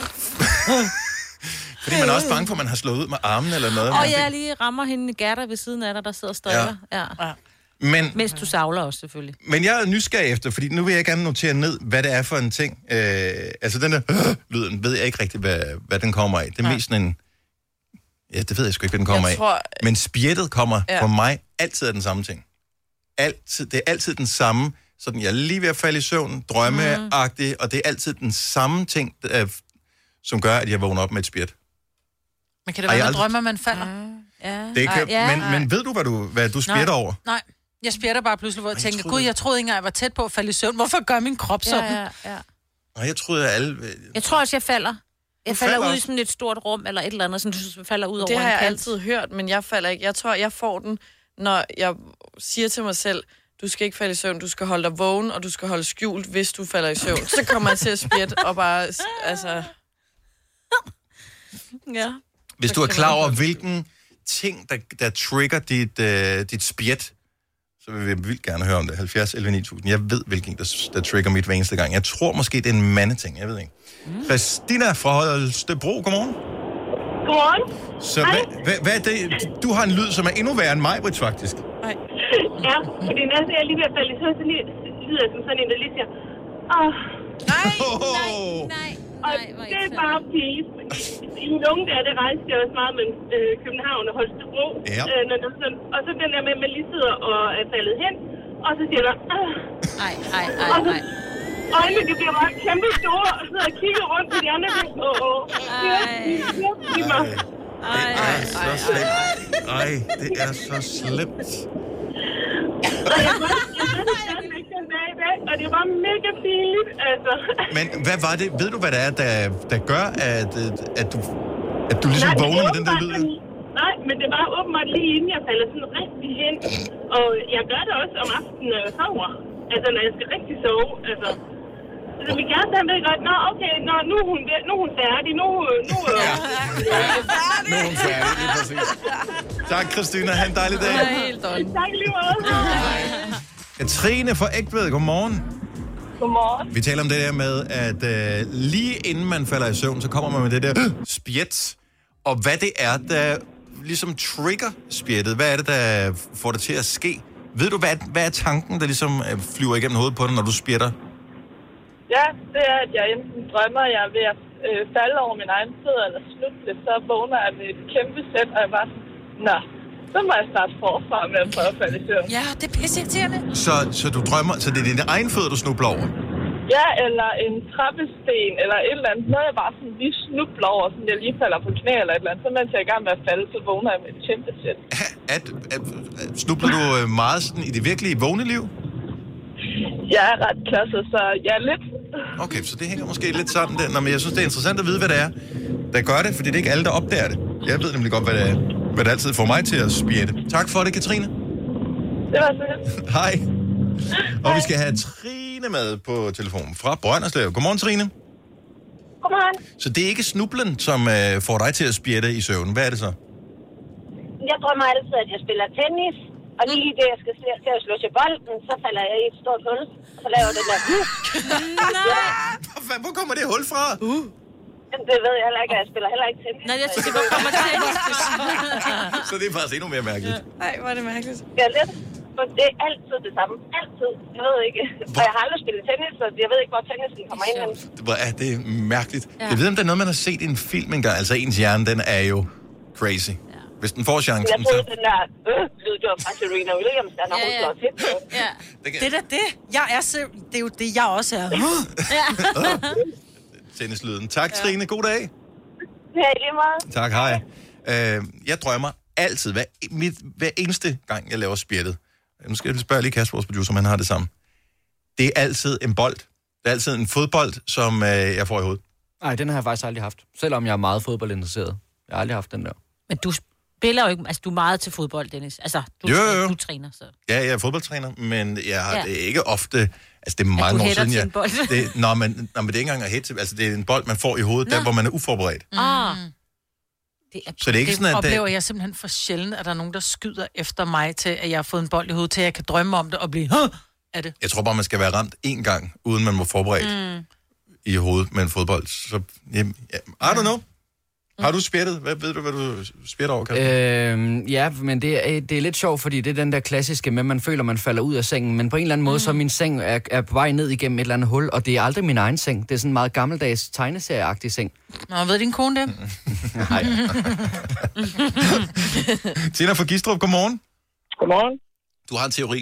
Fordi man er også bange for, at man har slået ud med armen eller noget. Og jeg lige rammer hende Gerda ved siden af dig, der sidder og støjer. Ja. Ja. Men, Mens du savler også, selvfølgelig. men jeg er nysgerrig efter, fordi nu vil jeg gerne notere ned, hvad det er for en ting. Øh, altså den der øh, lyden, ved jeg ikke rigtigt, hvad, hvad den kommer af. Det er ja. mest sådan en... Ja, det ved jeg sgu ikke, hvad den kommer Jeg af. tror- Men spjættet kommer Ja. for mig altid af den samme ting. Altid, det er altid den samme, sådan jeg er lige ved at falde i søvn, drømmeagtig, mm. og det er altid den samme ting, der, som gør, at jeg vågner op med et spjæt. Men kan det Ej, være, jeg når aldrig- drømmer, man falder? Mm. Ja. Det kan, Ej, ja. men, men ved du, hvad du, hvad du spjætter over? Nej, jeg spjætter bare pludselig, hvor jeg Ej, jeg tænker, troede- gud, jeg troede ikke engang, jeg var tæt på at falde i søvn. Hvorfor gør min krop sådan? Ja, ja, ja. Og jeg troede, at alle... Jeg tror også, jeg falder. Jeg Du falder, falder ud i også. sådan et stort rum, eller et eller andet, sådan du falder ud over Det har en jeg kant. altid hørt, men jeg falder ikke. Jeg tror, jeg får den, når jeg siger til mig selv, du skal ikke falde i søvn, du skal holde dig vågen, og du skal holde skjult, hvis du falder i søvn. Så kommer jeg til at spjætte og bare, altså... Ja. Hvis du er klar over, hvilken ting, der, der trigger dit, øh, dit spjæt, så vil vi vildt gerne høre om det. halvfjerds elleve ni tusind. Jeg ved, hvilken der, der trigger mit hver eneste gang. Jeg tror måske, det er en mandeting. Jeg ved ikke. Mm. Christina fra Holstebro, godmorgen. Godmorgen. Så hvad, hvad, hvad er det? Du har en lyd, som er endnu værre end mig, Britt, faktisk. Nej. Ja, fordi når jeg er lige ved at falde i søvn, så lige- lyder jeg som sådan en, der lige siger, åh, Nej, Oh. nej, nej. og Nej, hvor det er irriterende. bare pinligt. I min unge der, det rejste jeg også meget med øh, København og Holstebro. Ja. Øh, når det er sådan, og så den der med, at man lige sidder og er faldet hen, og så siger man, åh, Ej, ej, ej, og så ej. øjnene, de bliver bare kæmpe store, og sidder og kigger rundt på de andre, og åh, åh, det er i mig. Ej, Det er så slemt. Ej, det er så slemt. Og jeg var, jeg var det stadigvæk den dag i dag, og det var mega pinligt, altså. Men hvad var det? Ved du, hvad det er, der, der gør, at, at, du, at du ligesom Nej, det vågner var med den der lyd? åbenbart sådan- Nej, men det var åbenbart lige inden jeg falder sådan rigtig hen. Og jeg gør det også om aftenen, når jeg sover. Altså, når jeg skal rigtig sove. Altså, så min kæreste, han ved godt, nå, okay, nå, nu, er hun, ved- nu er hun færdig. Nu, nu, Ja. Nu er hun færdig, lige præcis. Tak, Christina. Ha' en dejlig dag. Helt dårligt. tak lige meget. Katrine fra Ægtved, godmorgen. Godmorgen. Vi taler om det der med, at øh, lige inden man falder i søvn, så kommer man med det der øh, spjæt. Og hvad det er, der ligesom trigger spjættet. Hvad er det, der får det til at ske? Ved du, hvad, hvad er tanken, der ligesom øh, flyver igennem hovedet på dig, når du spjætter? Ja, det er, at jeg enten drømmer, at jeg er ved at øh, falde over min egen fødder eller snuble, så vågner jeg med et kæmpe sæt, og jeg bare sådan, nå, så må jeg starte forfra med at prøve at falde i søvn. Ja, det er pisseirriterende. Så, så du drømmer, så det er dine egen fødder, du snubler over? Ja, eller en trappesten, eller et eller andet. Noget, jeg bare sådan lige snubler over, sådan jeg lige falder på knæ eller et eller andet. Så mens jeg er i gang med at falde, så vågner jeg med et kæmpe sæt. At, at, at, snubler du øh, meget sådan i det virkelige vågne liv? Jeg er ret klodset, så ja, lidt. Okay, så det hænger måske lidt sammen der. Nå, men jeg synes, det er interessant at vide, hvad det er, der gør det, fordi det er ikke alle, der opdager det. Jeg ved nemlig godt, hvad det er, hvad det altid får mig til at spjætte. Tak for det, Katrine. Det var så. Hej. Og vi skal have Trine med på telefonen fra Brønderslev. Godmorgen, Trine. Godmorgen. Så det er ikke snublen, som øh, får dig til at spjætte i søvn. Hvad er det så? Jeg drømmer altid, at jeg spiller tennis, og lige det, jeg skal til at slå til bolden, så falder jeg i et stort hul, og så laver det der. Nej! Hvor kommer det hul fra? Uh. Det ved jeg heller ikke, at jeg spiller heller ikke tennis. Nej, jeg synes, hvor kommer tennis. Så det er faktisk endnu mere mærkeligt. Nej, hvor er det mærkeligt. Ja, lidt. For det er altid det samme. Altid. Jeg ved ikke. Og jeg har aldrig spillet tennis, så jeg ved ikke, hvor tennisen kommer ind. Det er, det er mærkeligt. Ja. Jeg ved, om der er noget, man har set i en film engang. Altså, ens hjerne, den er jo crazy. Ja. Hvis den får chancen, jeg troede, så... den der øh, lyd, det var fra Serena Williams, der når hun slår til. Ja. Det er da det. Jeg er så... Det er jo det, jeg også er. Ja. Tennislyden. Tak, Trine. God dag. Ja, lige meget. Tak, hej. Øh, jeg drømmer altid, hver, mit, hver eneste gang, jeg laver spjættet. Nu skal jeg spørge lige Kasper, vores producer, om han har det samme. Det er altid en bold. Det er altid en fodbold, som øh, jeg får i hovedet. Nej, den har jeg faktisk aldrig haft. Selvom jeg er meget fodboldinteresseret. Jeg har aldrig haft den der. Men du spiller jo ikke... Altså, du er meget til fodbold, Dennis. Altså, du, jo, jo, jo. du træner, så... Ja, jeg er fodboldtræner, men jeg har ja. det ikke ofte... Altså, det er mange år siden, jeg... Bold. det, nå, men, nå, men det er ikke engang at hætte. Altså, det er en bold, man får i hovedet, nå. Der hvor man er uforberedt. Mm. Ah. Det er, så det er ikke det sådan, at... oplever jeg simpelthen for sjældent, at der er nogen, der skyder efter mig til, at jeg har fået en bold i hovedet, til at jeg kan drømme om det og blive... af det. Jeg tror bare, man skal være ramt én gang, uden man må forberedt mm. i hovedet med en fodbold. Så, jamen, I don't know. Har du spjættet? Hvad ved du, hvad du spjætter over, Kasper? Øhm, ja, men det er, det er lidt sjovt, fordi det er den der klassiske med, at man føler, man falder ud af sengen. Men på en eller anden måde, mm. så min seng er, er på vej ned igennem et eller andet hul, og det er aldrig min egen seng. Det er sådan en meget gammeldags tegneserieagtig seng. Nå, ved din kone det? Nej. Tina fra Gistrup, godmorgen. Godmorgen. Du har en teori.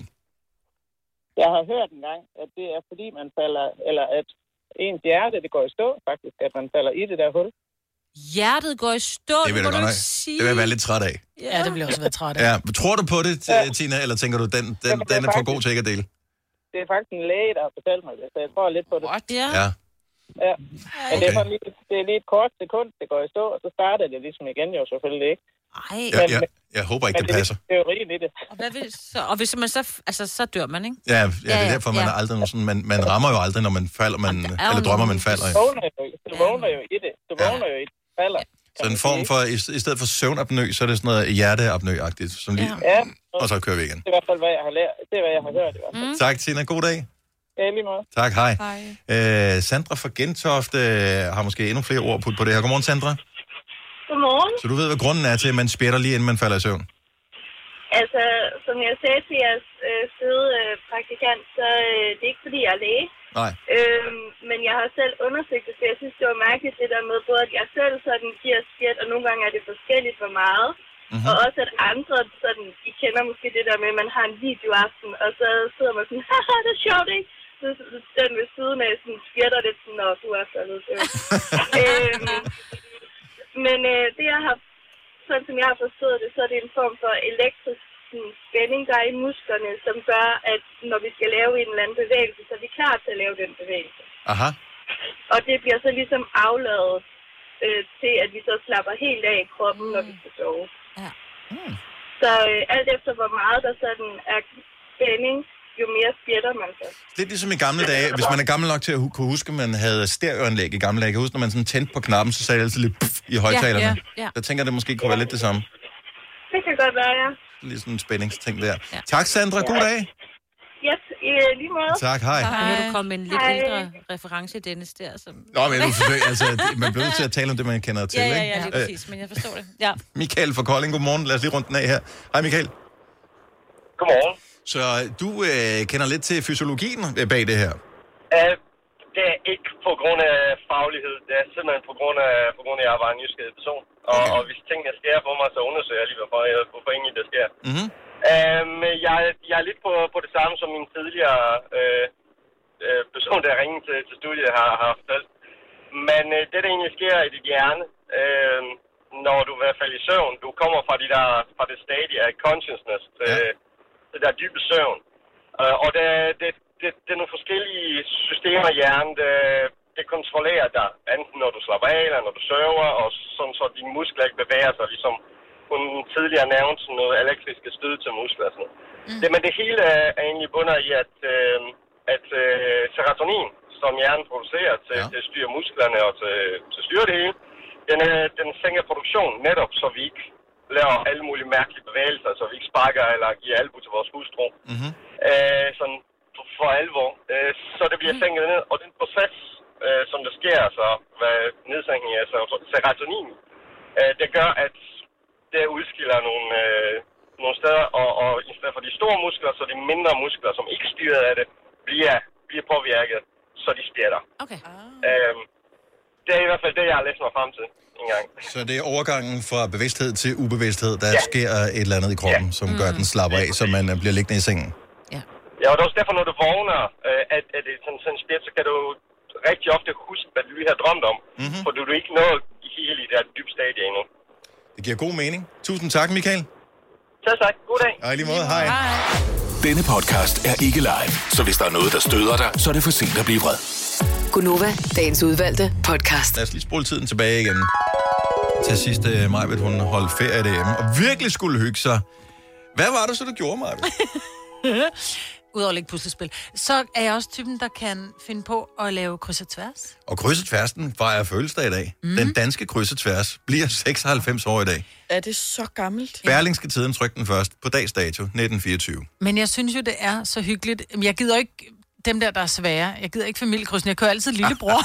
Jeg har hørt en gang, at det er fordi, man falder, eller at ens hjerte, det går i stå, faktisk, at man falder i det der hul. Hjertet går i stå, det vil må du du sige. Det vil jeg være lidt træt af. Ja, det vil jeg også være træt af. Ja, tror du på det, Tina, eller tænker du, den, den, den er for god til ikke at dele? Det er faktisk en læge, der har fortalt mig det, så jeg tror lidt på det. What? Ja. Ja. Ja, men okay. det, er lige, det er lige et kort sekund, det går i stå, og så starter det ligesom igen jo selvfølgelig ikke. Ej. Ja, ja, jeg håber ikke, det, det passer. Det er teorien i det. Og, hvad vil, så, og hvis man så, altså, så dør man, ikke? Ja, ja, det er derfor, man ja. er aldrig nogen sådan, man, man rammer jo aldrig, når man falder, man, eller drømmer, man falder. Du vågner jo, du vågner jo i det. Du vågner jo i det, falder. Så en form for, i, i stedet for søvnapnø, så er det sådan noget hjerteapnø-agtigt, som lige, ja. og så kører vi igen. Det er i hvert fald, hvad jeg har lært. Det er, hvad jeg har hørt i hvert fald. Mm. Tak, Tina. God dag. Ja, lige måde. Tak, hej. hej. Øh, Sandra fra Gentofte har måske endnu flere ord på, på det her. Godmorgen, Sandra. Godmorgen. Så du ved, hvad grunden er til, at man spjætter lige inden man falder i søvn? Altså, som jeg sagde til jeres øh, søde øh, praktikant, så øh, det er ikke fordi, jeg er læge. Nej. Øhm, men jeg har selv undersøgt det, så jeg synes, det var mærkeligt det der med, både at jeg selv sådan giver spjæt, og nogle gange er det forskelligt for meget. Mm-hmm. Og også at andre, sådan, I kender måske det der med, at man har en videoaften, og så sidder man sådan, haha, det er sjovt, ikke? Så den ved siden af sådan spjætter lidt sådan, når du er faldet søvn. øhm, men øh, det jeg har, sådan som jeg har forstået det, så er det en form for elektrisk sådan, spænding, der er i musklerne, som gør, at når vi skal lave en eller anden bevægelse, så er vi klar til at lave den bevægelse. Aha. Og det bliver så ligesom afladet øh, til, at vi så slapper helt af i kroppen, når vi skal sove. Ja. Hmm. Så øh, alt efter hvor meget der sådan er spænding, jo mere spjætter man så. Det er ligesom i gamle dage, hvis man er gammel nok til at kunne huske, at man havde stereoanlæg i gamle dage. Jeg kan huske, når man sådan tændte på knappen, så sagde det altid lidt puff i højtalerne. Ja, ja, ja. Jeg tænker, at det måske kunne være lidt det samme. Det kan godt være, ja. Lige sådan en spændingsting der. Ja. Tak, Sandra. God dag. Ja, i lige måde. Tak, hej. Så kan du komme med en lidt hej. ældre reference i Dennis der. Som... Nå, men du forsøger, altså, man bliver nødt til at tale om det, man kender til, ja, ikke? Ja, ja, det er præcis, men jeg forstår det. Ja. Michael fra Kolding, godmorgen. Lad os lige rundt den af her. Hej, Michael. Godmorgen. Så du øh, kender lidt til fysiologien bag det her? Uh, det er ikke på grund af faglighed. Det er simpelthen på grund af, på grund af at jeg var en nysgerrig person. Og, okay. og hvis tingene sker for mig, så undersøger jeg lige, hvorfor, hvorfor egentlig det sker. Mm-hmm. Um, jeg, jeg er lidt på, på det samme, som min tidligere øh, øh, person, der ringede til, til studiet, har, har fortalt. Men øh, det, der egentlig sker i dit hjerne, øh, når du i hvert fald i søvn, du kommer fra, de der, fra det stadie af consciousness, ja. øh, det der dybe søvn. Uh, og det, det, det, det er nogle forskellige systemer i hjernen, det, det kontrollerer dig, enten når du slapper af, eller når du søver, og sådan, så dine muskler ikke bevæger sig, ligesom hun tidligere nævnte sådan noget elektriske stød til muskler. Sådan. Mm. Det, men det hele er, er egentlig bunder i, at, øh, at øh, serotonin, som hjernen producerer til, ja. til at styre musklerne og til, til at styre det hele, den, øh, den sænker produktionen netop, så vi ikke laver alle mulige mærkelige bevægelser, så vi ikke sparker eller giver albu til vores hustru. Mm-hmm. Øh, sådan for, for alvor. Øh, så det bliver sænket ned. Og den proces, øh, som der sker, så hvad nedsænkning af serotonin, øh, det gør, at det udskiller nogle, øh, nogle steder, og, og i stedet for de store muskler, så de mindre muskler, som ikke styrer af det, bliver, bliver påvirket, så de spjætter. Okay. Øh, det er i hvert fald det, jeg har læst mig frem til en gang. Så det er overgangen fra bevidsthed til ubevidsthed, der ja. sker et eller andet i kroppen, ja. som gør, den slapper af, så man bliver liggende i sengen. Ja, ja og det er også derfor, når du vågner, at, at det er sådan, sådan spjæt, så kan du rigtig ofte huske, hvad du lige har drømt om, mm-hmm. for du er ikke nået helt i det her dybe stadie endnu. Det giver god mening. Tusind tak, Michael. Tak, tak. God dag. Og i lige måde, hej. hej. Denne podcast er ikke live, så hvis der er noget, der støder dig, så er det for sent at blive vred. Gunova, dagens udvalgte podcast. Lad os lige spole tiden tilbage igen. Til sidst, Majbet, hun holdt ferie derhjemme, og virkelig skulle hygge sig. Hvad var det så, du gjorde, Majbet? Udover at lægge puslespil. Så er jeg også typen, der kan finde på at lave kryds og tværs. Og kryds og tværsen fejrer fødselsdag i dag. Mm. Den danske kryds og tværs bliver seksoghalvfems år i dag. Er det så gammelt? Berlingske Tiden trykte den først på dags dato, nitten fireogtyve. Men jeg synes jo, det er så hyggeligt. Jeg gider ikke dem der, der er svære. Jeg gider ikke familiekrydsen. Jeg kører altid lillebror.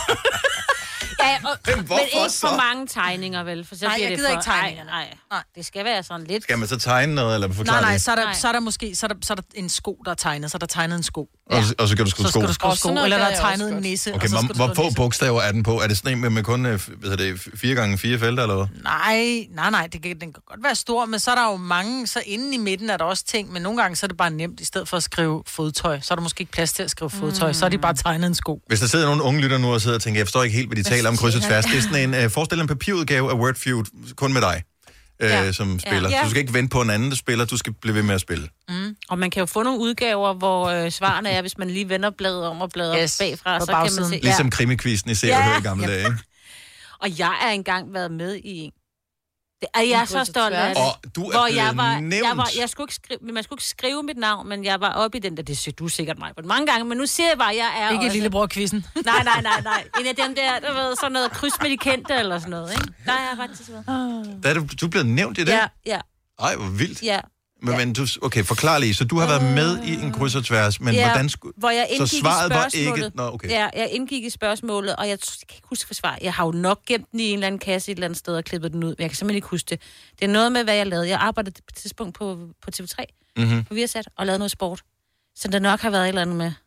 Ja, og, men, men ikke så? For mange tegninger, vel? For så nej, bliver jeg det gider for... ikke tegninger. Nej, nej, nej. Det skal være sådan lidt... Skal man så tegne noget, eller forklare nej, nej, det? så er, der, så er der måske så er der, så er der en sko, der er tegnet. Så er der tegnet en sko. Ja. Og, så, og så kan du skrive sko? Så skal du skrive sko, eller der er tegnet en nisse. Okay, og hvor få bogstaver er den på? Er det sådan en med, med kun hvad det, fire gange fire felter, eller hvad? Nej, nej, nej. Det kan, den kan godt være stor, men så er der jo mange... Så inde i midten er der også ting, men nogle gange så er det bare nemt. I stedet for at skrive fodtøj, så er der måske ikke plads til at skrive fodtøj. Mm. Så er de bare tegnet en sko. Hvis der sidder nogle unge lytter nu og sidder og tænker, jeg forstår ikke helt, hvad de taler om kryds og tværs. Det er sådan en, uh, forestil en papirudgave af Wordfeud, kun med dig, uh, ja. som spiller. Ja. Du skal ikke vente på en anden, der spiller, du skal blive ved med at spille. Mm. Og man kan jo få nogle udgaver, hvor øh, svarene er, hvis man lige vender bladet om og bladet yes. bagfra, så bagsiden. kan man se... Ligesom krimikvisten i Ser og Hør i gamle ja. dage, ikke? Og jeg er engang været med i en. Det er jeg er så stolt af det. Og du er hvor blevet jeg var, nævnt. Jeg var, jeg skulle ikke skrive, man skulle ikke skrive mit navn, men jeg var oppe i den der, det siger du sikkert mig på mange gange, men nu siger jeg bare, jeg er ikke også... lillebror-quizzen. Nej, nej, nej, nej. En af dem der, der ved, sådan noget kryds med de kendte eller sådan noget, ikke? Der er jeg faktisk været. Der er du, du er blevet nævnt i det? Ja, ja. Ej, hvor vildt. Ja. Men, men du, okay, forklar lige. Så du har været med i en kryds og tværs, men ja, hvordan skulle... hvor jeg indgik så svaret i var ikke... Nå, okay. Ja, jeg indgik i spørgsmålet, og jeg, jeg kan ikke huske for svar. Jeg har jo nok gemt den i en eller anden kasse et eller andet sted og klippet den ud, men jeg kan simpelthen ikke huske det. Det er noget med, hvad jeg lavede. Jeg arbejdede på et tidspunkt på, på T V tre, mm-hmm. på Viasat, og lavede noget sport. Så det nok har været et eller andet med...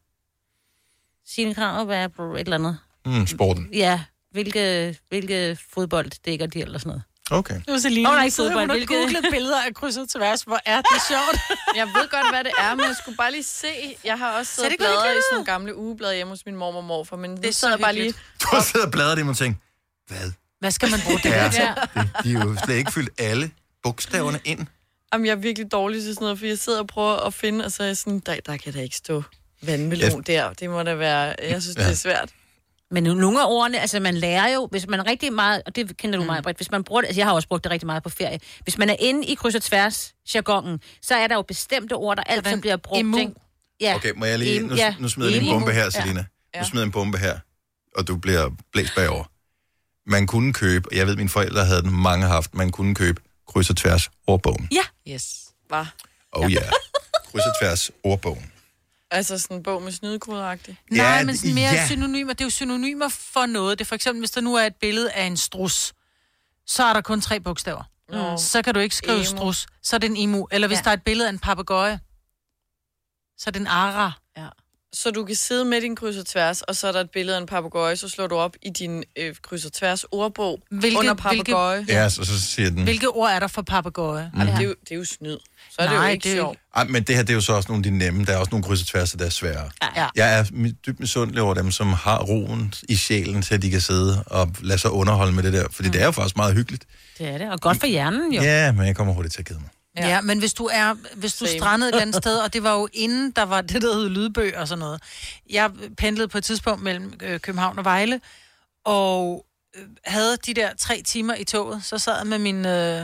Signe Krav, hvad et eller andet. Mm, sporten. Ja, hvilke, hvilke fodbold dækker de eller sådan noget. Okay. Det var så lige, oh, nej, fodbold. Hun har hvilke... googlet billeder af krydset til værs. Hvor er det sjovt. Jeg ved godt, hvad det er, men jeg skulle bare lige se. Jeg har også siddet og bladret i sådan nogle gamle ugeblade hjemme hos min mor og morfar, men det sidder bare lige... Du har siddet og bladret det, og tænkt, hvad? Hvad skal man bruge det ja, til? Det, de er jo slet ikke fyldt alle bogstaverne ind. Jamen, jeg er virkelig dårlig til sådan noget, for jeg sidder og prøver at finde, og så er jeg sådan, der, der kan da ikke stå vandmelon ja. der. Det må da være... Jeg synes, ja. det er svært. Men nogle af ordene, altså man lærer jo, hvis man rigtig meget, og det kender du meget, Britt, hvis man bruger det, altså jeg har også brugt det rigtig meget på ferie, hvis man er inde i kryds og tværs jargonen, så er der jo bestemte ord, der altid den bliver brugt. Emu. Ja. Okay, må jeg lige, nu, ja. nu smider jeg lige en bombe her, Selina. Ja. Nu smider jeg en bombe her, og du bliver blæst bagover. Man kunne købe, og jeg ved, mine forældre havde den mange haft, man kunne købe kryds og tværs ordbogen. Ja. Yes. Bare. Oh ja, yeah. kryds og tværs ordbogen. Altså sådan en bog med snydekodeagtigt? Nej, ja, men sådan mere ja. synonymer. Det er jo synonymer for noget. Det er for eksempel, hvis der nu er et billede af en strus, så er der kun tre bogstaver. Mm. Så kan du ikke skrive emu. Strus. Så er det en emu. Eller hvis ja. der er et billede af en papegøje, så er det en ara. Ja. Så du kan sidde med din kryds og tværs, og så er der et billede af en papegøje, så slår du op i din øh, kryds og tværs ordbog hvilke, under papegøje. Hvilke, ja, så, så siger den... Hvilke ord er der for papegøje? Mm-hmm. Det, er jo, det er jo snyd. Så er Nej, det jo ikke det sjovt. Ej, men det her, det er jo så også nogle af de nemme. Der er også nogle kryds og tværs, der er svære. Ja. Jeg er dybt misundelig over dem, som har roen i sjælen, til at de kan sidde og lade sig underholde med det der. Fordi mm. det er jo faktisk meget hyggeligt. Det er det, og godt for hjernen jo. Ja, men jeg kommer hurtigt til at kede mig. Ja, ja, men hvis du er hvis du strandede et andet sted, og det var jo inden der var det, der hed lydbøger og sådan noget. Jeg pendlede på et tidspunkt mellem øh, København og Vejle, og øh, havde de der tre timer i toget, så sad jeg med min øh,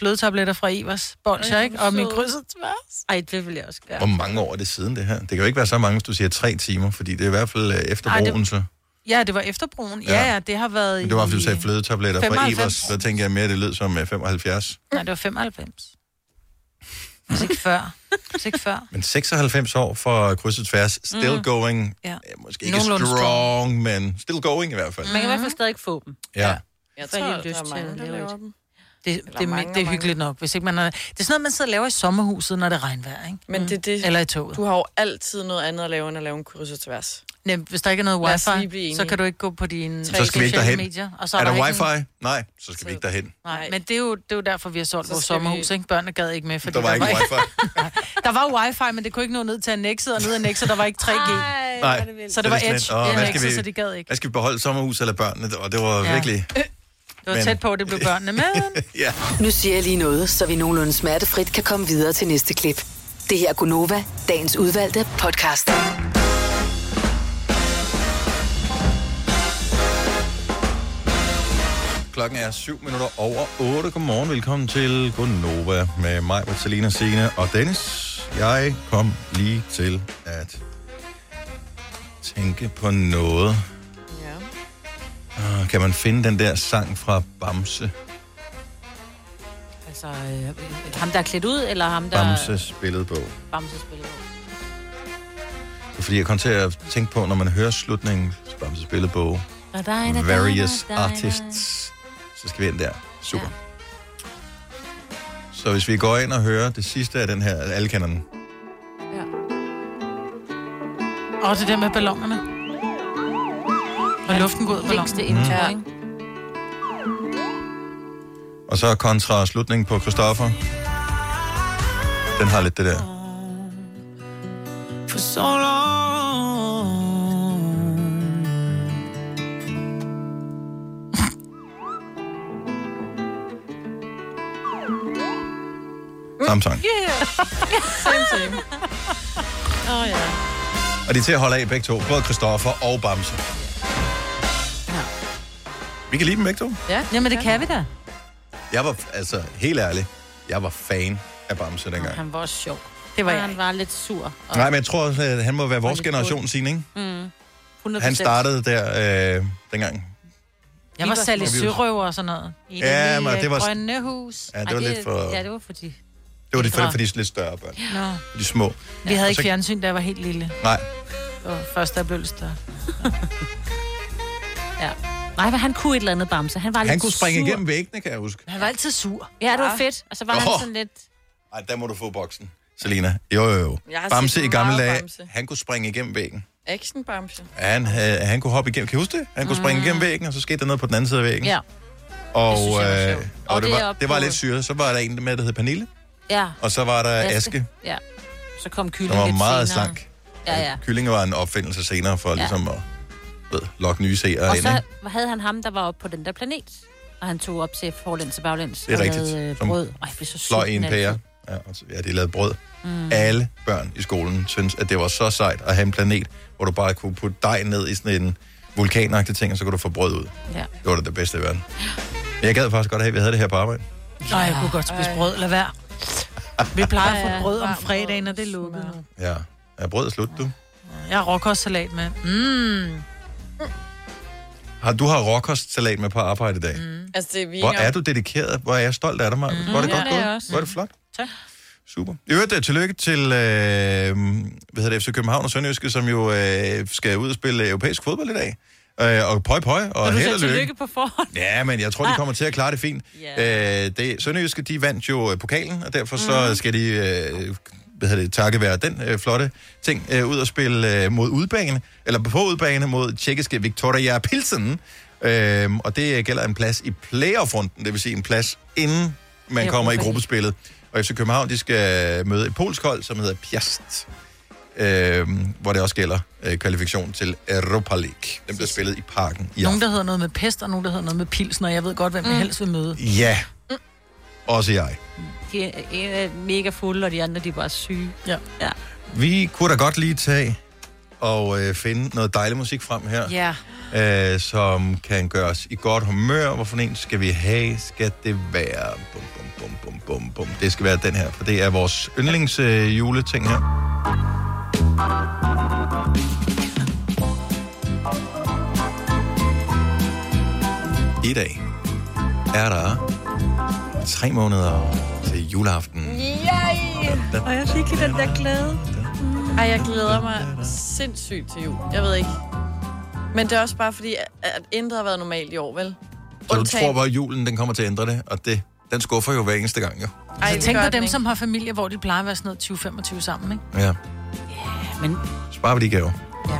flødetabletter fra Ivers bolsjer, ikke? Og min krydset tværs. Ej, det vil jeg også gøre. Hvor mange år er det siden, det her? Det kan jo ikke være så mange, hvis du siger tre timer, fordi det er i hvert fald øh, efter Ej, det- broen, så... Ja, det var efterbrugen. Ja, Ja. ja, det har været i... Det var, fordi du sagde flødetabletter fra femoghalvfems. Evers, så tænker jeg mere, det lød som øh, femoghalvfjerds. Nej, det var femoghalvfems. Hvis ikke før. Hvis ikke før. Men seksoghalvfems år for krydset tværs, still Mm. going. Ja. Måske ikke Nogenlunde strong, strong. men still going i hvert fald. Man kan i hvert fald stadig få dem. Ja. Jeg For tror, helt der lyst er mange, til der at lave laver et. dem. Det, Eller det, mange, det er mange. hyggeligt nok, hvis ikke man er... Det er sådan noget, man sidder og laver i sommerhuset, når det er regnvejr, ikke? Men det, det, Eller i toget. du har jo altid noget andet at lave, end at lave en kryds og tværs. Nej, hvis der ikke er noget Lad os lige blive wifi, enige. så kan du ikke gå på dine Så skal vi ikke sociale derhen. medier. Og så Er der ikke wifi? en- Nej, så skal vi ikke derhen. Nej, men det er, jo, det er jo derfor, vi har solgt Så vores skal vi- sommerhus, ikke? Børnene gad ikke med, fordi Der var ikke wifi. der var jo wifi, men det kunne ikke nå ned til annexet, og ned annexet, der var ikke tre G. Nej. Så det var er sådan Edge lidt, åh, i hvad skal annexet, vi- så de gad ikke. Hvad skal vi beholde, sommerhus eller børnene? Og det var Ja. virkelig... Det var Men- tæt på, at det blev børnene, men... Ja. Nu siger jeg lige noget, så vi nogenlunde smertefrit kan komme videre til næste klip. Det her er Gunova, dagens udvalgte podcast. Klokken er syv minutter over otte. Godmorgen, velkommen til Gunova med mig, Selina, Signe og Dennis. Jeg kom lige til at tænke på noget. Ja. Uh, kan man finde den der sang fra Bamse? Altså, øh, ham der er klædt ud, eller ham der... Bamses billedbog. Bamses billede. Det er fordi, jeg kom til at tænke på, når man hører slutningen af Bamses billedbog, Da-da-da-da-da. various artists, så skal vi ind der. Super. Ja. Så hvis vi går ind og hører det sidste af den her, alle kender den. Og det der med ballonerne. Og luften går ud af Længste ballonen. intro, Ja. ikke? Og så kontra slutningen på Christoffer. Den har lidt det der. For so long. Samme sang. Yeah. Same, same. Åh, oh, ja. Og de er til at holde af begge to. Både Christoffer og Bamse. Ja. Vi kan lide dem begge to. Ja, jamen det kan vi da. Jeg var, altså, helt ærligt, jeg var fan af Bamse dengang. Han var også sjov. Det var og jeg. han var lidt sur. Og... Nej, men jeg tror også, at han må være vores lidt generation, Signe, ikke? Mm. hundrede procent. Han startede der øh, dengang. Jeg var Sally Sørøver og sådan noget. I Ja, det men lille det var- grønne hus. Ja, det var lidt for... Ja, det var fordi... Det var de, for, ældre. for de lidt større børn. Nå. For de små. Vi havde Og ikke så- fjernsyn, da jeg var helt lille. Nej. Og først da jeg blev lidt større. Ja. Nej, men han kunne et eller andet Bamse. Han var Han lidt kunne springe sur. igennem væggene, kan jeg huske. Han var altid sur. Ja, det var fedt. Og så var Åh. han sådan lidt... Ej, der må du få boksen, Selina. Jo, jo, jo. Jeg har Bamse set i gamle meget dage, Bamse. han kunne springe igennem væggen. Action Bamse. Han, havde, han kunne hoppe igennem, kan I huske det? Han kunne springe igennem væggen, og så skete der noget på den anden side af væggen. Ja. Og, Det synes jeg var øh, sjovt. og, Og det, det er var, op det var på- lidt syret. Så var der en med, der hed Pernille, Ja. og så var der Aske, Ja. Så kom som Kylling var lidt meget senere. slank. Ja, ja. Kylling var en opfindelse senere for Ja. ligesom at ved, lokke nye seere Og ind. så ikke? havde han ham, der var oppe på den der planet. Og han tog op til forlæns og baglæns. Det er og rigtigt. lavede, øh, Som brød. Ej, jeg blev så Sløj i en sulten pære. altid. Ja, og så- ja, de lavede brød. Mm. Mm. Alle børn i skolen synes, at det var så sejt at have en planet, hvor du bare kunne putte dej ned i sådan en vulkanagtig ting, og så kunne du få brød ud. Ja. Det var det, det bedste i verden. Men jeg gad faktisk godt have, at vi havde det her på arbejde. Nej, jeg kunne godt spise brød. Lad være. Vi plejer at Ja, ja. få brød om fredagen, og det er lukket nu. Ja. Er brødet slut, du? Jeg har råkostsalat med. Mm. Har, du har råkostsalat med på arbejde i dag. Mm. Altså, det er vi Hvor enige om. er du dedikeret? Hvor er jeg stolt af dig, Maja. Mm. Hvor er det Ja, godt det er jeg gået? også. Hvor er det flot? Tak. Super. I øvrigt, uh, tillykke til øh, hvad hedder det, F C København og Sønderjyske, som jo øh, skal ud og spille europæisk fodbold i dag. Øh, og pøj, pøj, og Og du held sagde og lykke. tillykke på forhånd. Ja, men jeg tror, de Ah. kommer til at klare det fint. Ja. Øh, det, Sønderjyske, de vandt jo øh, pokalen, og derfor så Mhm. skal de øh, hvad hedder det, takke være den øh, flotte ting øh, ud og spille øh, mod udbane, eller på udbane mod tjekkiske Viktoria Pilsen. Øh, og det gælder en plads i playoff-runden, det vil sige en plads inden man Ja, kommer i Europa gruppespillet. Og F C København, de skal møde et polsk hold, som hedder Piast, øh, hvor det også gælder øh, kvalifikation til Europa League. Den bliver spillet i parken i Nogen, aften. der hedder noget med pest, og nogen, der hedder noget med pilsen, og jeg ved godt, hvem jeg helst vil møde. Ja, også jeg. De er, en er mega fulde, og de andre de er bare syge. Ja. Ja. Vi kunne da godt lige tage at øh, finde noget dejlig musik frem her. Ja. Øh, som kan gøre os i godt humør. Hvorfor en skal vi have? Skal det være... Bum, bum, bum, bum, bum, bum. Det skal være den her, for det er vores yndlings øh, juleting her. I dag er der tre måneder til juleaften. Yay! Og jeg fik den der glæde. Ej, jeg glæder mig sindssygt til jul. Jeg ved ikke. Men det er også bare fordi, at intet har været normalt i år, vel? Så du tror bare, at julen den kommer til at ændre det, og det, den skuffer jo hver eneste gang, jo. Ej, så tænk på dem, ikke. Som har familie, hvor de plejer at være sådan noget tyve femogtyve sammen, ikke? Ja. Ja, men... Spar vi de gaver. Ja.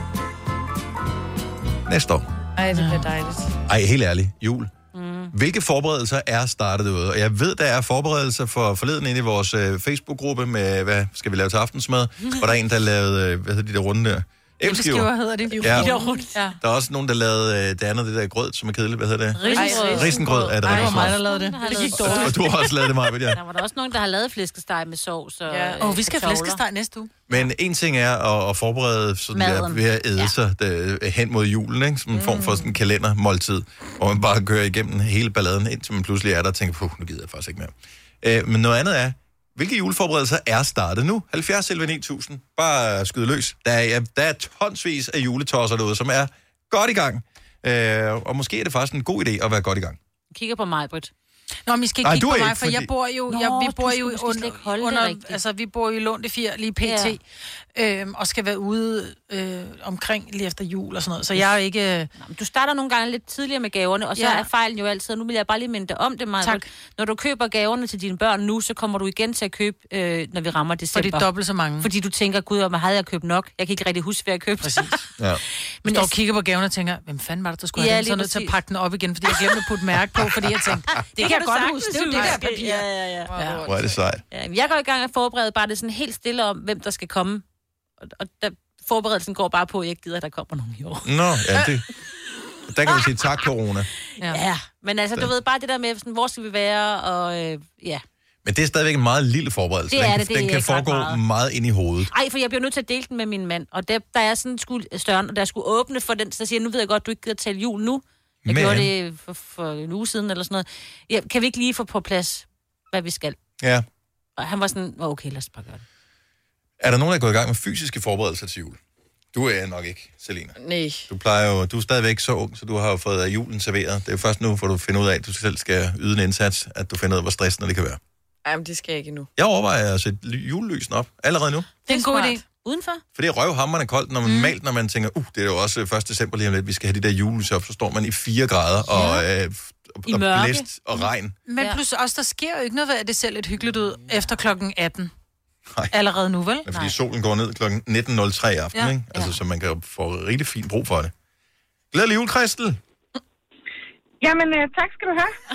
Næste år. Ej, det bliver dejligt. Ej, helt ærligt. Jul. Mm. Hvilke forberedelser er startet ude? Og jeg ved, der er forberedelser for forleden inde i vores øh, Facebook-gruppe med, hvad skal vi lave til aftensmad? Og der er en, der lavede, øh, hvad hedder de der runde der? Æbleskiver hedder det. Ja. Ja. Der er også nogen, der lavede øh, det andet, det der grød, som er kedeligt. Hvad hedder det? Risengrød. Risengrød er det. Ej, det var mig, der lavede det. Det gik dårligt. Og du har også lavet det, Maja, ja. Der var der også nogen, der har lavet flæskesteg med sovs og ja. øh, oh, vi skal have flæskesteg næste uge. Men en ting er at, at forberede sådan der, ved at æde ja. sig der, hen mod julen, ikke? Som en mm. form for sådan en kalendermåltid, hvor man bare kører igennem hele balladen, indtil man pludselig er der og tænker, puh, nu gider jeg faktisk ikke mere. Øh, men noget andet er, hvilke juleforberedelser er startet nu? halvfjerds elleve ni tusind. Bare skyde løs. Der er, der er tonsvis af juletosser derude, som er godt i gang. Øh, og måske er det faktisk en god idé at være godt i gang. Kigger på mig, Britt. Nå, men I skal Ej, kigge på mig, ikke, for fordi... jeg bor jo, Nå, jeg, vi bor jo måske under, under altså vi bor jo i Lundte Fjer lige pt. Ja. Øhm, og skal være ude øh, omkring lige efter jul og sådan noget. Så jeg er jo ikke... Nå, du starter nogle gange lidt tidligere med gaverne, og så ja. er fejlen jo altid, og nu vil jeg bare lige minde dig om det, Maja. Når du køber gaverne til dine børn nu, så kommer du igen til at købe, øh, når vi rammer december. Fordi dobbelt så mange. Fordi du tænker, gud, om havde jeg købt nok? Jeg kan ikke rigtig huske, hvad jeg købte. Præcis. Ja. Men jeg kigger på gaverne og tænker, hvem fanden var det, der skulle have ja, den? Så er nødt til at pakke den op igen, fordi jeg glemte at putte mærke på, fordi jeg tænkte, det, det kan jeg godt huske, det er jo det der papir. Ja, ja, ja. Ja. Hvor er det sejt. Ja, jeg går i gang at forberede bare det sådan helt stille om, hvem der skal komme. Og, og der, forberedelsen går bare på, at jeg ikke gider, at der kommer nogen i år. Nå, ja, det... Der kan vi sige tak, corona. Ja, ja. Men altså, du ved bare det der med, sådan, hvor skal vi være, og øh, ja... Men det er stadigvæk en meget lille forberedelse. Det er den det, det den er kan ikke foregå meget. meget ind i hovedet. Ej, for jeg bliver nødt til at dele den med min mand. Og der, der er sådan skulle større, og der skulle åbne for den, så siger jeg, nu ved jeg godt, du ikke gider tale jul nu. Jeg Men... gjorde det for, for en uge siden eller sådan noget. Ja, kan vi ikke lige få på plads, hvad vi skal? Ja. Og han var sådan, okay, lad os bare gøre det. Er der nogen, der er gået i gang med fysiske forberedelser til jul? Du er nok ikke, Selina. Nej. Du plejer jo, du er stadigvæk så ung, så du har jo fået julen serveret. Det er jo først nu, hvor du finder ud af, at du selv skal yde en indsats, at du finder ud af, hvor stressende det kan være. Jamen, det skal jeg ikke endnu. Jeg overvejer at sætte julelysen op allerede nu. Det er en god idé. Udenfor? For det er røvhamrende koldt, når man mm. normalt, når man tænker, uh, det er jo også første december lige om lidt, vi skal have de der julelys op, så står man i fire grader ja. og, øh, og, og blæst og regn. Men ja. Plus også, der sker jo ikke noget ved, at det ser lidt hyggeligt ud efter klokken atten. Nej. Allerede nu, vel? Ja, fordi Nej. solen går ned klokken nitten nul tre i aften, ja. ikke? Altså, ja. Så man kan få rigtig fint brug for det. Glædelig jul, Christel! Jamen, øh, tak skal du have.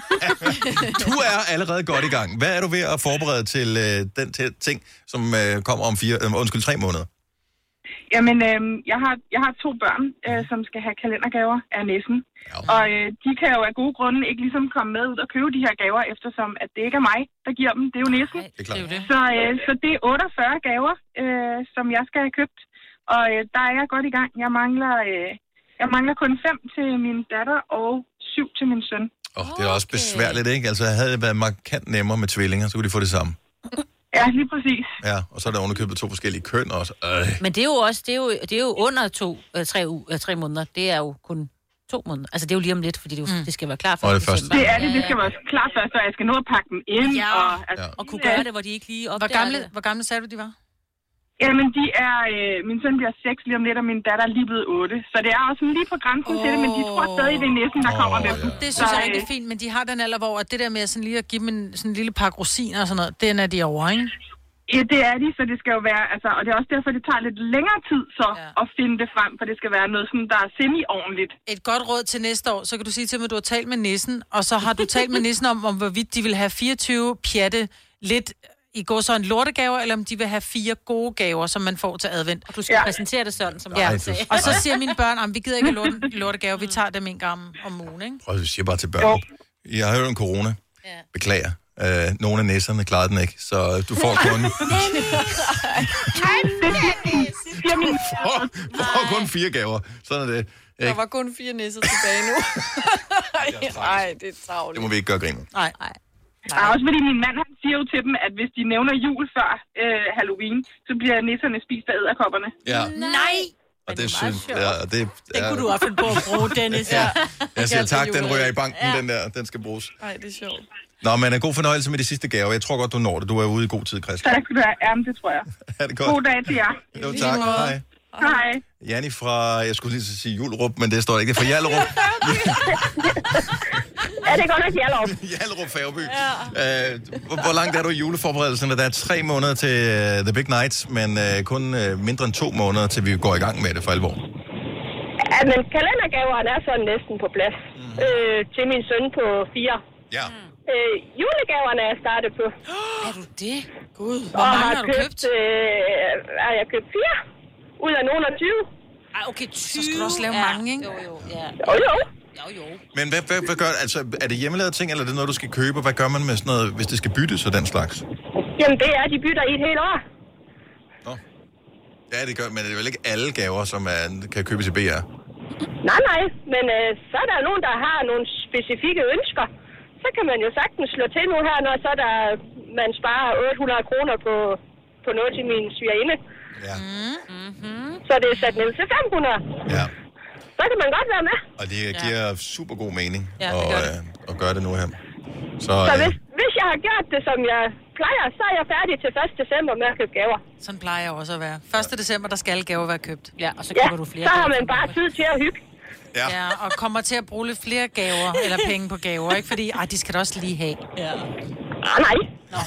Du er allerede godt i gang. Hvad er du ved at forberede til øh, den t- ting, som øh, kommer om fire, øh, undskyld, tre måneder? Jamen, øh, jeg, har, jeg har to børn, øh, som skal have kalendergaver af næsen. Ja. Og øh, de kan jo af gode grunde ikke ligesom komme med ud og købe de her gaver, eftersom at det ikke er mig, der giver dem. Det er jo næsen. Det er klart. Det er så, øh, så det er otteogfyrre gaver, øh, som jeg skal have købt. Og øh, der er jeg godt i gang. Jeg mangler, øh, jeg mangler kun fem til min datter og syv til min søn. Åh, oh, det er også besværligt, ikke? Altså, havde det været markant nemmere med tvillinger, så kunne de få det samme. Ja, lige præcis. Ja, og så er der underkøbet to forskellige køn også. Øh. Men det er jo også, det er jo, det er jo under to, øh, tre, u, øh, tre måneder. Det er jo kun to måneder. Altså, det er jo lige om lidt, fordi det, jo, mm. det skal være klar for det december. Det er det, det skal være klar først, og jeg skal nå at pakke dem ind. Ja, og, altså, ja. og kunne gøre det, hvor de ikke lige opdager hvor gamle, det. hvor gamle sagde du, de var? Jamen, de er... Øh, min søn bliver seks lige om lidt, og min datter er lige blevet otte. Så det er også lige på grænsen oh. til det, men de tror stadig, det er næsten, der oh, kommer med dem. Ja. Det synes jeg er rigtig fint, men de har den alder, hvor det der med sådan lige at give dem en sådan en lille pakke rosiner og sådan noget, den er de over, ikke? Ja, det er de, så det skal jo være... Altså, og det er også derfor, det tager lidt længere tid så ja. at finde det frem, for det skal være noget sådan, der er semi-ordentligt. Et godt råd til næste år, så kan du sige til mig, at du har talt med nissen, og så har du talt med nissen om, om hvorvidt de vil have fireogtyve pjatte lidt... I går så en lortegaver, eller om de vil have fire gode gaver, som man får til advent. Og du skal ja. præsentere det sådan, som ja. jeg sagde. Og så siger mine børn, at vi gider ikke lorte, lortegaver, vi tager dem en gang om ugen, ikke? Og jeg siger bare til børn, jeg har hørt om corona. Ja. Beklager. Øh, nogle af nisserne klarede den ikke, så du får kun... får, får kun fire gaver. Sådan er det. Der Ikke? var kun fire nisser tilbage nu. Nej, det er travlt. Det må vi ikke gøre grin med. Nej. Nej. Nej, også fordi min mand, han siger jo til dem, at hvis de nævner jul før øh, Halloween, så bliver nisserne spist af edderkopperne. Ja. Nej! Og det synes ja, og det, Den ja. kunne du også finde på at bruge, Dennis. Ja. Jeg siger tak, den ryger i banken, ja. Den der, den skal bruges. Nej, det er sjovt. Nå, men en god fornøjelse med de sidste gaver. Jeg tror godt, du når det. Du er ude i god tid, Christian. Tak skal du have. Jamen, det tror jeg. Ha' det godt. God dag til jer. Jo, tak. Hej. Hej. Janni fra, jeg skulle lige sige Julrup, men det står ikke. Det er fra Hjallerup. Ja, det er godt nok Hjallerup. Hjallerup Færgeby. Ja. Uh, hvor, hvor langt er du i juleforberedelserne? Der er tre måneder til uh, The Big Night, men uh, kun uh, mindre end to måneder, til vi går i gang med det for alvor. Ja, men kalendergaverne er sådan næsten på plads. Mm. Øh, til min søn på fire. Ja. Øh, julegaverne er startet på. Er du det? Gud, hvor mange har, har du købt? købt? Øh, har jeg købt fire ud af nogle af tyve. Ej, okay, tyve. Så skal du også lave ja. mange, ikke? Jo, jo, ja. Jo, jo. Jo, jo. Men hvad, hvad, hvad gør, altså, er det hjemmelavede ting, eller er det noget, du skal købe? Hvad gør man med sådan noget, hvis det skal byttes og den slags? Jamen, det er, de bytter i et helt år. Nå. Ja, det gør, men det er vel ikke alle gaver, som er, kan købes i B R? Nej, nej, men øh, så er der nogen, der har nogle specifikke ønsker. Så kan man jo sagtens slå til nu her, når så der, man sparer otte hundrede kroner på, på noget til min svigerinde. Ja. Mm-hmm. Så det er sat ned til fem hundrede. Ja. Så kan man godt være med. Og det giver ja. super god mening Ja, at, øh, at gøre det nu her. Så, så øh, hvis, hvis jeg har gjort det, som jeg plejer, så er jeg færdig til første december med at købe gaver. Sådan plejer jeg også at være. første december, der skal alle gaver være købt. Ja, og så køber ja, du flere. Så har man bare tid til at hygge. Ja. ja, og kommer til at bruge lidt flere gaver, eller penge på gaver, ikke? Fordi, ej, de skal da også lige have. Ja. Ah, nej. Nå.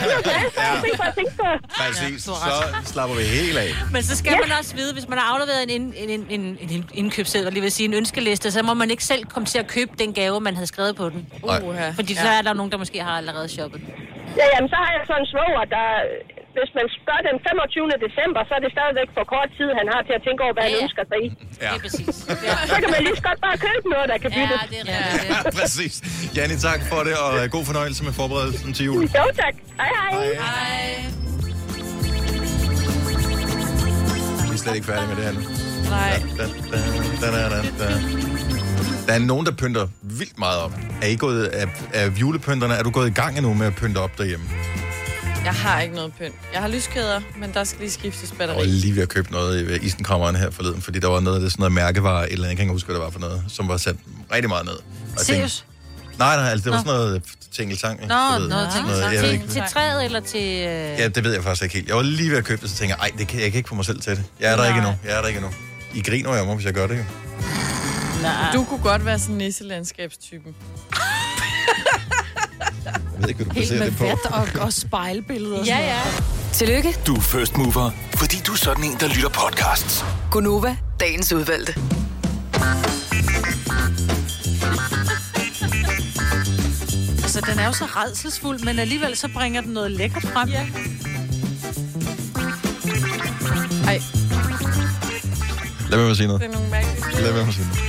Præcis, så slapper vi helt af. Men så skal ja. man også vide, hvis man har afleveret en, en, en, en, en indkøbsseddel, lige vil sige en ønskeliste, så må man ikke selv komme til at købe den gave, man havde skrevet på den. Uh-huh. Fordi så er der nogen, der måske har allerede shoppet. Ja, jamen, så har jeg sådan en svoger, der... Hvis man gør den femogtyvende december, så er det stadigvæk for kort tid, han har til at tænke over, hvad ja, ja. han ønsker sig i. Ja. Det er præcis. Ja. Så kan man lige så godt bare købe noget, der kan byttes. Ja, det er rigtigt. Ja, præcis. Janni, tak for det, og god fornøjelse med forberedelsen til jul. Jo, tak. Hej, hej. Hej. Vi er slet ikke færdige med det her nu. Nej. Da, da, da, da, da, da. Der er nogen, der pynter vildt meget op. Er I gået af, af julepynterne? Er du gået i gang endnu med at pynte op derhjemme? Jeg har ikke noget pynt. Jeg har lyskæder, men der skal lige skiftes batteri. Jeg var lige ved at købe noget i isenkrammeren her forleden, fordi der var noget af det sådan noget mærkevare, et eller andet, jeg kan ikke huske, hvad det var for noget, som var sat rigtig meget ned. Seriøst? Nej, nej, altså det var sådan noget tingeltang. Nå, noget tingeltang. Til træet eller til... Øh... Ja, det ved jeg faktisk ikke helt. Jeg var lige ved at købe det, så tænkte jeg, ej, det kan, jeg kan ikke få mig selv til det. Jeg er der nej. ikke endnu. Jeg er der ikke endnu. I griner jo mig, hvis jeg gør det jo. Nej. Du kunne godt være sådan nisselandskabstypen. Jeg ved ikke, hvad du Helt baserer med det på. vat og, og spejlbilleder. Ja, ja. Tillykke, Du er first mover, fordi du er sådan en, der lytter podcasts. Gunova, dagens udvalgte. Altså, den er jo så rædselsfuld, men alligevel så bringer den noget lækkert frem. Ja. Ej. Lad mig med at sige noget. Det er nogle mærkelige. Lad mig med at sige noget.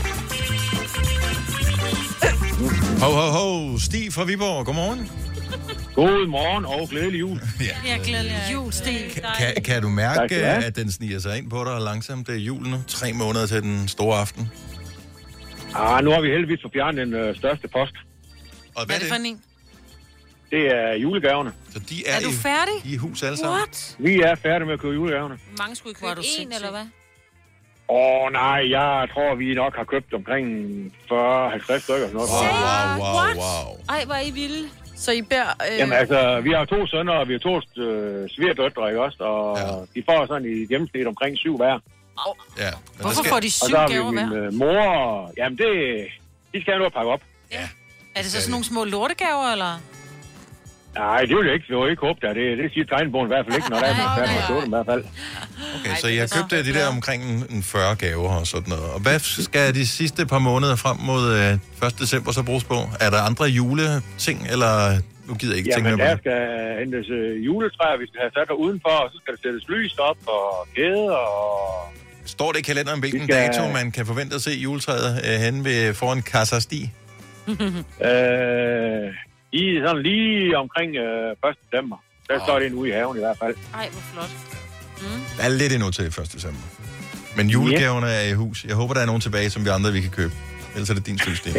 Ho, ho, ho. Stig fra Viborg. Godmorgen. God morgen og glædelig jul. Ja. Ja, glædelig jul, Stig. Kan, kan du mærke, Tak, ja. at den sniger sig ind på dig langsomt? Det er jul nu. Tre måneder til den store aften. Ah, nu har vi heldigvis fået fjernet den øh, største post. Og Hvad er det for en? Det er julegaverne. Så de er, Er du i, færdig? i hus alle sammen? What? Vi er færdige med at købe julegaverne. Mange skulle I købe en, eller hvad? Åh oh, nej, jeg tror, vi nok har købt omkring fyrre til halvtreds stykker. Sådan noget. Wow, wow, wow, What? wow. Ej, hvor er I vilde. Så I bærer... Øh... Jamen altså, vi har to sønner, og vi har to øh, svigerdøtre, ikke også? Og ja. De får sådan i gennemsnit omkring syv hver. Ja, Hvorfor skal... får de Og syv så har vi gaver min hver? øh, mor, jamen det... De skal jo nu at pakke op. Ja. Er det så sådan nogle små lortegaver, eller? Nej, det vil jeg ikke, det vil jeg ikke håbe der. Det, det siger tegnebogen i hvert fald ikke, når der er noget færdigt med i hvert fald. Okay, så jeg købte de der omkring en, en fyrre gaver og sådan noget. Og hvad skal de sidste par måneder frem mod øh, første december så bruges på? Er der andre juleting, eller nu gider jeg ikke tænke Jamen, mere der på det? skal hentes øh, juletræer, vi skal have sat der udenfor, og så skal der sættes lys op og kæder og... Står det i kalenderen, hvilken skal... dato man kan forvente at se juletræet øh, henne ved foran Casa Stig? øh, I sådan lige omkring øh, første december. Der oh. står det ude i haven i hvert fald. Ej, hvor flot. Mm. Der er lidt endnu til første december. Men julegaverne er i hus. Jeg håber, der er nogen tilbage, som vi andre vi kan købe. Ellers er det din system.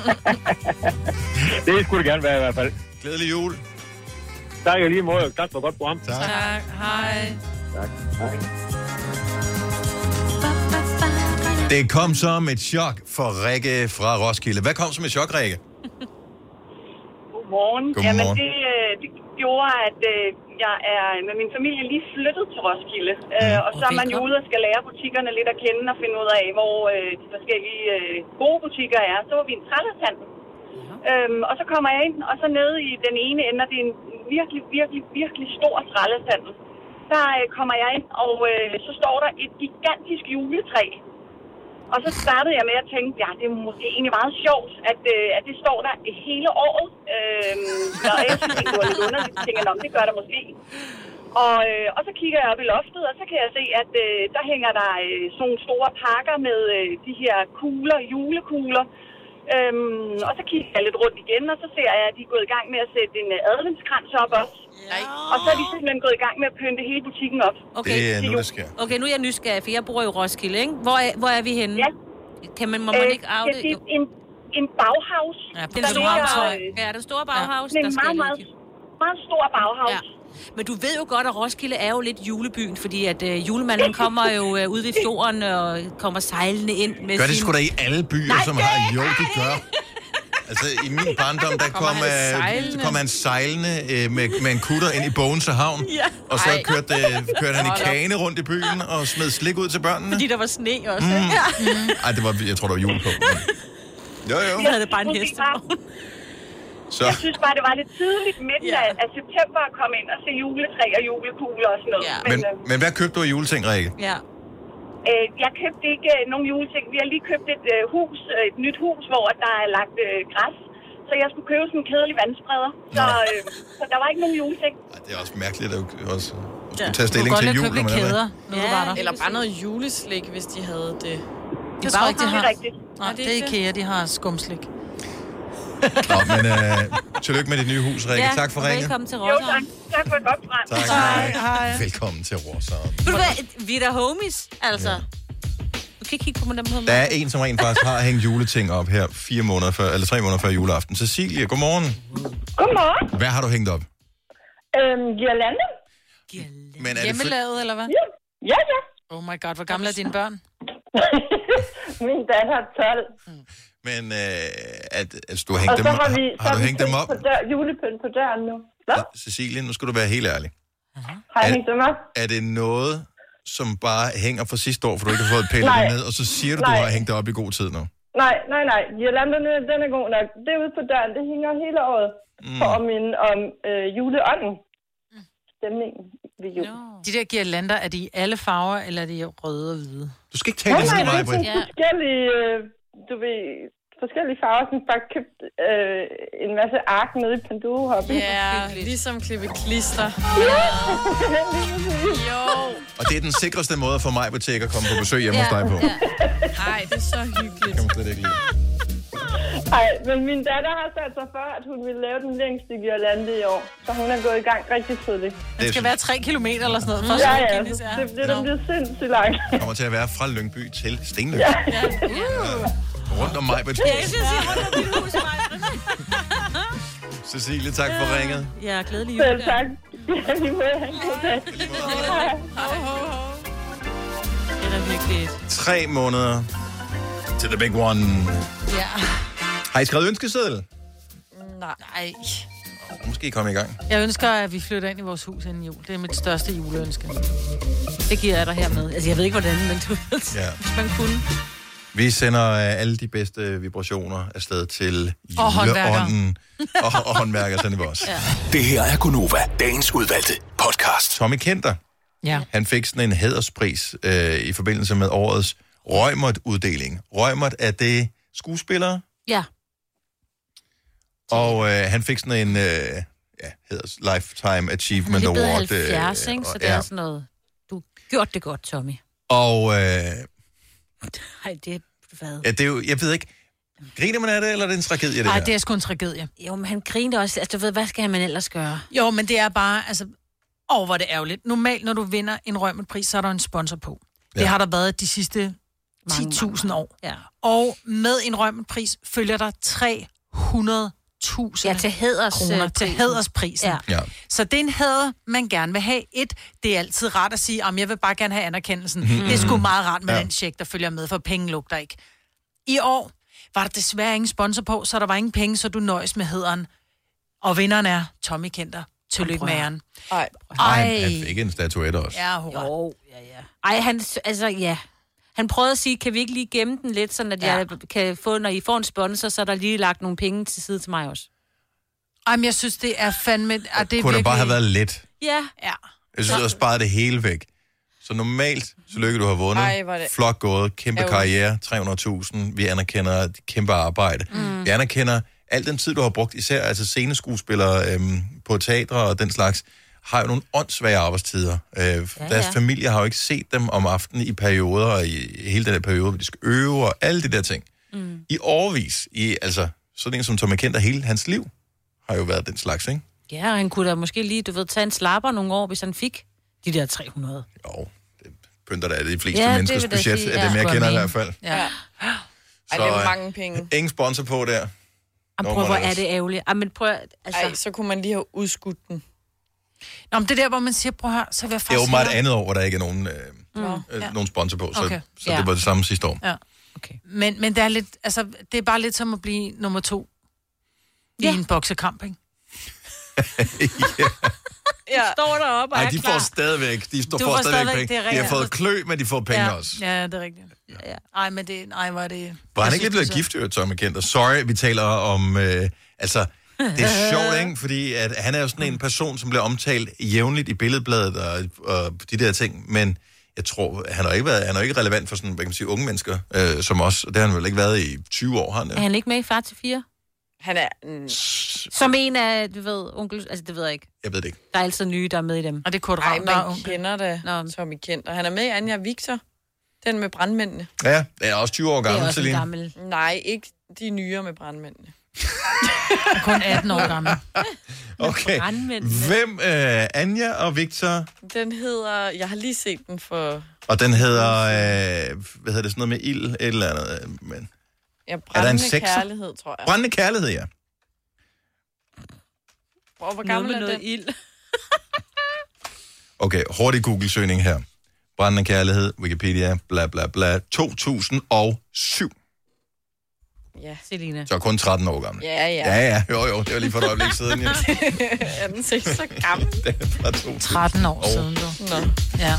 Det skulle det gerne være i hvert fald. Glædelig jul. Tak lige måde. Tak for godt program. Tak. Tak. Hej. Tak. Hej. Det kom som et chok for Rikke fra Roskilde. Hvad kom som et chok, Rikke? Godmorgen. Godmorgen. Jamen, det, det gjorde, at jeg er med min familie lige flyttet til Roskilde. Mm. Og så er man jo ude og skal lære butikkerne lidt at kende og finde ud af, hvor de forskellige gode butikker er. Så var vi en trællestand. Ja. Øhm, og så kommer jeg ind, og så nede i den ene ende, og det er en virkelig, virkelig, virkelig stor trællestand. Der kommer jeg ind, og øh, så står der et gigantisk juletræ. Og så startede jeg med at tænke, ja, det er måske egentlig meget sjovt, at, øh, at det står der hele året. Øhm, og jeg synes, det var lidt underligt. Jeg tænker, det gør der måske. Og, øh, og så kigger jeg op i loftet, og så kan jeg se, at øh, der hænger der øh, sådan nogle store pakker med øh, de her kugler, julekugler. Øhm, og så kigger jeg lidt rundt igen, og så ser jeg, at de er gået i gang med at sætte en øh, adventskrans op også. Ja. Og så er de simpelthen gået i gang med at pynte hele butikken op. Okay. Det er nu, det sker. Okay, nu er jeg nysgerrig, for jeg bor i Roskilde, ikke? Hvor er, hvor er vi henne? Ja. Kan man, må man øh, ikke af det? Det er en, en Bauhaus. Ja, den store, ligger, ja, den store Bauhaus. Ja. Det er en meget, meget, meget stor Bauhaus. Ja. Men du ved jo godt, at Roskilde er jo lidt julebyen, fordi at øh, julemanden kommer jo øh, ud ved fjorden og kommer sejlende ind med Gør det sin... sgu da i alle byer, Nej, som det... har... Jo, det gør. Altså, i min barndom, der kom, øh, så kom han sejlende øh, med, med en kutter ind i Bogense Havn, ja. Og så kørte, øh, kørte han i kane rundt i byen og smed slik ud til børnene. Fordi der var sne også. Mm. Ja. Ej, det var, jeg tror, der var jul på. Men... Jo, jo. Jeg havde bare en hestevogn. Så. Jeg synes bare, det var lidt tidligt midten ja. af, af september at komme ind og se juletræ og julekugler og sådan noget. Ja. Men, Men, øh, men hvad købte du af juleting, Rikke? Ja. Øh, jeg købte ikke øh, nogen juleting. Vi har lige købt et øh, hus, øh, et nyt hus, hvor der er lagt øh, græs. Så jeg skulle købe sådan en kedelig vandspreder. Så, øh, så der var ikke nogen juleting. Ej, det er også mærkeligt at også at skulle tage stilling til jul, når man er med. Ja. Eller bare noget juleslik, hvis de havde det. Det tror jeg ikke, de har. Rigtigt. Nej, det er IKEA, de har skumslik. Nå, men øh, tillykke med dit nye hus, Rikke. Ja, tak for ringet. Velkommen til Jo, Roskilde. tak. Tak for et godt program. Tak. Hej. Hej. Velkommen til Roskilde. Ved du hvad, vi er da homies, altså. Ja. Du kan ikke kigge på mig dem på Der er en, som rent faktisk har hængt juleting op her fire måneder før, eller tre måneder før juleaften. Cecilie, godmorgen. Godmorgen. Hvad har du hængt op? Øhm, girlande. Men er det Hjemmelavet, eller hvad? Ja, ja. ja. Oh my god, hvor gamle er dine børn? Min datter er tolv. Men øh, at, altså, du har hængt Og dem, så har vi, har, har du hængt dem op? På dør, julepynt på døren nu. Hvad? Cecilie, nu skal du være helt ærlig. Har jeg Er, hængt dem op? er det noget, som bare hænger fra sidste år, for du ikke har fået pillet Nej. det ned, og så siger du, du Nej. har hængt det op i god tid nu? Nej, nej, nej. Girlanderne, den er god nok. Det ude på døren, det hænger hele året. Mm. For at minde om øh, juleånden. Stemningen ved jul. De der girlander, er de i alle farver, eller er de røde og hvide? Du skal ikke tale det sådan, Nej, mig, nej, det er sådan forskellige, øh, du ved, forskellige farver. Jeg har bare købt øh, en masse ark nede i Panduro-hoppen. Ja, ligesom klippe klister. Ja! Jo. Og det er den sikreste måde for mig til at komme på besøg hjemme hos dig på. Nej, det er så hyggeligt. Kan man slet ikke lide. Nej, men min datter har sat sig for, at hun vil lave den længste girlande i år. Så hun er gået i gang rigtig tidligt. Det skal være tre kilometer eller sådan noget. For Ja, at ja, Guinness, det, det, det bliver sindssygt langt. Det kommer til at være fra Lyngby til Stenløb. Ja. Ja. Rundt om mig, Betty. Ja, jeg synes, jeg rundt om dit hus, Cecilie, tak for ringet. Ja, glædelig jul. Selv tak. Ja, lige måde. Ha' en god dag. Det er da hyggeligt. Tre måneder til the big one. Ja. Har I skrevet ønskeseddel? Nej. Måske komme i gang. Jeg ønsker, at vi flytter ind i vores hus inden jul. Det er mit største juleønske. Det giver jeg dig hermed. Altså, jeg ved ikke, hvordan, men du ved, Ja. hvis man kunne. Vi sender uh, alle de bedste vibrationer afsted til Og håndværkere. juleånden. Og, og håndværkere sender vi også. Ja. Det her er Gonova, dagens udvalgte podcast. Tommy Kenter, ja. han fik sådan en hæderspris øh, i forbindelse med årets Reumert-uddeling. Reumert er det skuespillere, Ja. og øh, han fik sådan en øh, ja, heders Lifetime Achievement Han er blevet Award. halvfjerds, ikke? Så og- det ja. er sådan noget... Du har gjort det godt, Tommy. Og øh, Nej, det er... Hvad? ja, det er jo, jeg ved ikke, Griner man af det, eller er det en tragedie, det Nej, her? det er sgu en tragedie. Jo, men han griner også. Altså, du ved, hvad skal man ellers gøre? Jo, men det er bare, altså... Åh, hvor er det ærgerligt. Normalt, når du vinder en Rømmelpris, så er der en sponsor på. Ja. Det har der været de sidste ti tusind år. Ja. Og med en Rømmelpris følger der tre hundrede tusind Ja, til hæders, kroner øh, til prisen. hædersprisen. Ja. Ja. Så det er en hæder, man gerne vil have. Et, det er altid rart at sige, at jeg vil bare gerne have anerkendelsen. Mhm. Det er sgu meget rart med Ja. den check, der følger med, for penge lugter ikke. I år var der desværre ingen sponsor på, så der var ingen penge, så du nøjes med hæderen. Og vinderen er Tommy Kenter. Tillykke med æren. Ej. Ej, han fik en statuette også. Ja, hurra. Jo, ja, ja. Ej, han, altså, ja. Han prøvede at sige, kan vi ikke lige gemme den lidt, sådan at ja. jeg kan få, når I får en sponsor, så er der lige lagt nogle penge til side til mig også. Ej, men jeg synes, det er fandme... Er det Kunne virkelig... det bare have været lidt? Ja. Ja. Jeg synes, at sparet det hele væk. Så normalt, så lykke du har vundet. Ej, hvor er det- Flot gået, kæmpe Ærgerligt. karriere, tre hundrede tusind. Vi anerkender dit kæmpe arbejde. Mm. Vi anerkender al den tid, du har brugt, især altså sceneskuespillere øhm, på teatre og den slags, har jo nogle åndssvage arbejdstider. Øh, ja, deres ja. familie har jo ikke set dem om aftenen i perioder, og i hele den der periode, hvor de skal øve, og alle de der ting. Mm. I årevis, i, altså sådan en som Tommy Kenter, hele hans liv, har jo været den slags, ikke? Ja, og han kunne da måske lige, du ved, tage en slapper nogle år, hvis han fik de der tre hundrede. Jo, det pynter da af de fleste Ja, ja, det menneskers vil jeg budget, sige, af ja. dem jeg Skulle kender i jeg hvert fald. Ja. Ej, Så, det er øh, mange penge. Ingen sponsor på der. Jamen, Nå, prøv, hvor var det er også. det ærgerligt. Ej, men prøv, altså... Ej, så kunne man lige have udskudt den. Nå, men det er der, hvor man siger, prøv her, så vil jeg Det er faktisk... åbenbart et hellere- andet år, hvor der ikke er nogen, øh, Mm. øh, Ja. nogen sponsor på, så, Okay. så Ja. det var det samme sidste år. Ja. Okay. Men, men det er lidt, altså, det er bare lidt som at blive nummer to i Ja. en boksekamp, ikke? Ja. Står deroppe og Ej, er de klar. får stadigvæk, de står Du får får stadigvæk stadigvæk, penge. det er De har rigtigt. fået klø, men de får penge ja. også. Ja, det er rigtigt. Ja. Ej, men det... Ej, hvor er det... Var han Jeg ikke lige synes, blevet det er gift, jo, Tommy Kenter? Sorry, vi taler om... Øh, altså, det er sjovt, ikke? Fordi at han er jo sådan en person, som bliver omtalt jævnligt i Billedbladet og, og de der ting, men jeg tror, han har ikke været, han er ikke relevant for sådan, hvad kan man sige, unge mennesker øh, som os. Det har han vel ikke været i tyve år, har han. Er han ikke med i Far til fire? Han er... Mm, Som en af, du ved, onkel... Altså, det ved jeg ikke. Jeg ved det ikke. Der er altid nye, der er med i dem. Og det er Kurt ej, Ravn, der er man ung. kender det, Nå. Tommy Kenter. Han er med i Anja og Victor. Den med brandmændene. Ja, det er også tyve år Det er gammel, også en Celine. gammel... Nej, ikke de nyere med brandmændene. Kun atten år gammel. Okay. Brandmændene. Hvem? Øh, Anja og Victor. Den hedder... Jeg har lige set den for... Og den hedder, øh, hvad hedder det, sådan noget med ild, et eller andet. øh, Men... Ja, Er der en brændende sekser? kærlighed, tror jeg. Brændende kærlighed, ja. Hvor, hvor gammel er den? ild. Okay, hurtig Google-søgning her. Brændende kærlighed, Wikipedia, bla bla bla. to tusind og syv. Ja. Selina. Så kun tretten år gammel. Ja, ja. Ja, ja, jo, jo, det var lige for et øjeblik siden, ja. Er den ikke så gammel? Det er fra to tusind. tretten år Og siden, du. Nå. Ja.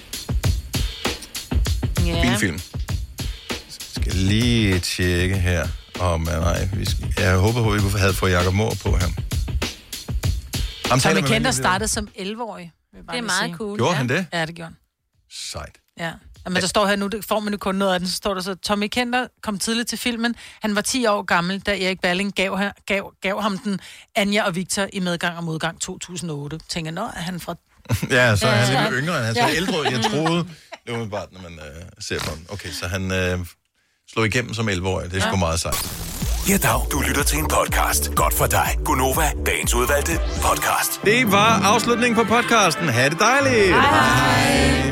Ja. fin film. Skal lige tjekke her. Åh, oh, man, nej. Vi skal... Jeg håber, at vi kunne have fået Jacob Mohr på her. Ham taler Tommy man Kenter med- startede som elleve-årig. vil jeg bare Det er lige meget sige. cool. Gjorde ja. han det? Ja, det gjorde han. Sejt. Ja. Men der står her nu, det får man jo kun noget af den, så står der så, Tommy Kenter kom tidligt til filmen. Han var ti år gammel, da Erik Balling gav, her, gav, gav ham den Anja og Victor i Medgang og Modgang to tusind og otte. Tænker, nå, er han fra... Ja, så er han Ja. lidt yngre, end han så Ja. ældre, end jeg troede. Det var bare, når man øh, ser på ham. Okay, så han øh, slog igennem som elleve-årig. Det er sgu meget sejt. Ja, dag. Du lytter til en podcast. Godt for dig. Gunova, dagens udvalgte podcast. Det var afslutningen på podcasten. Ha' det dejligt. Hej.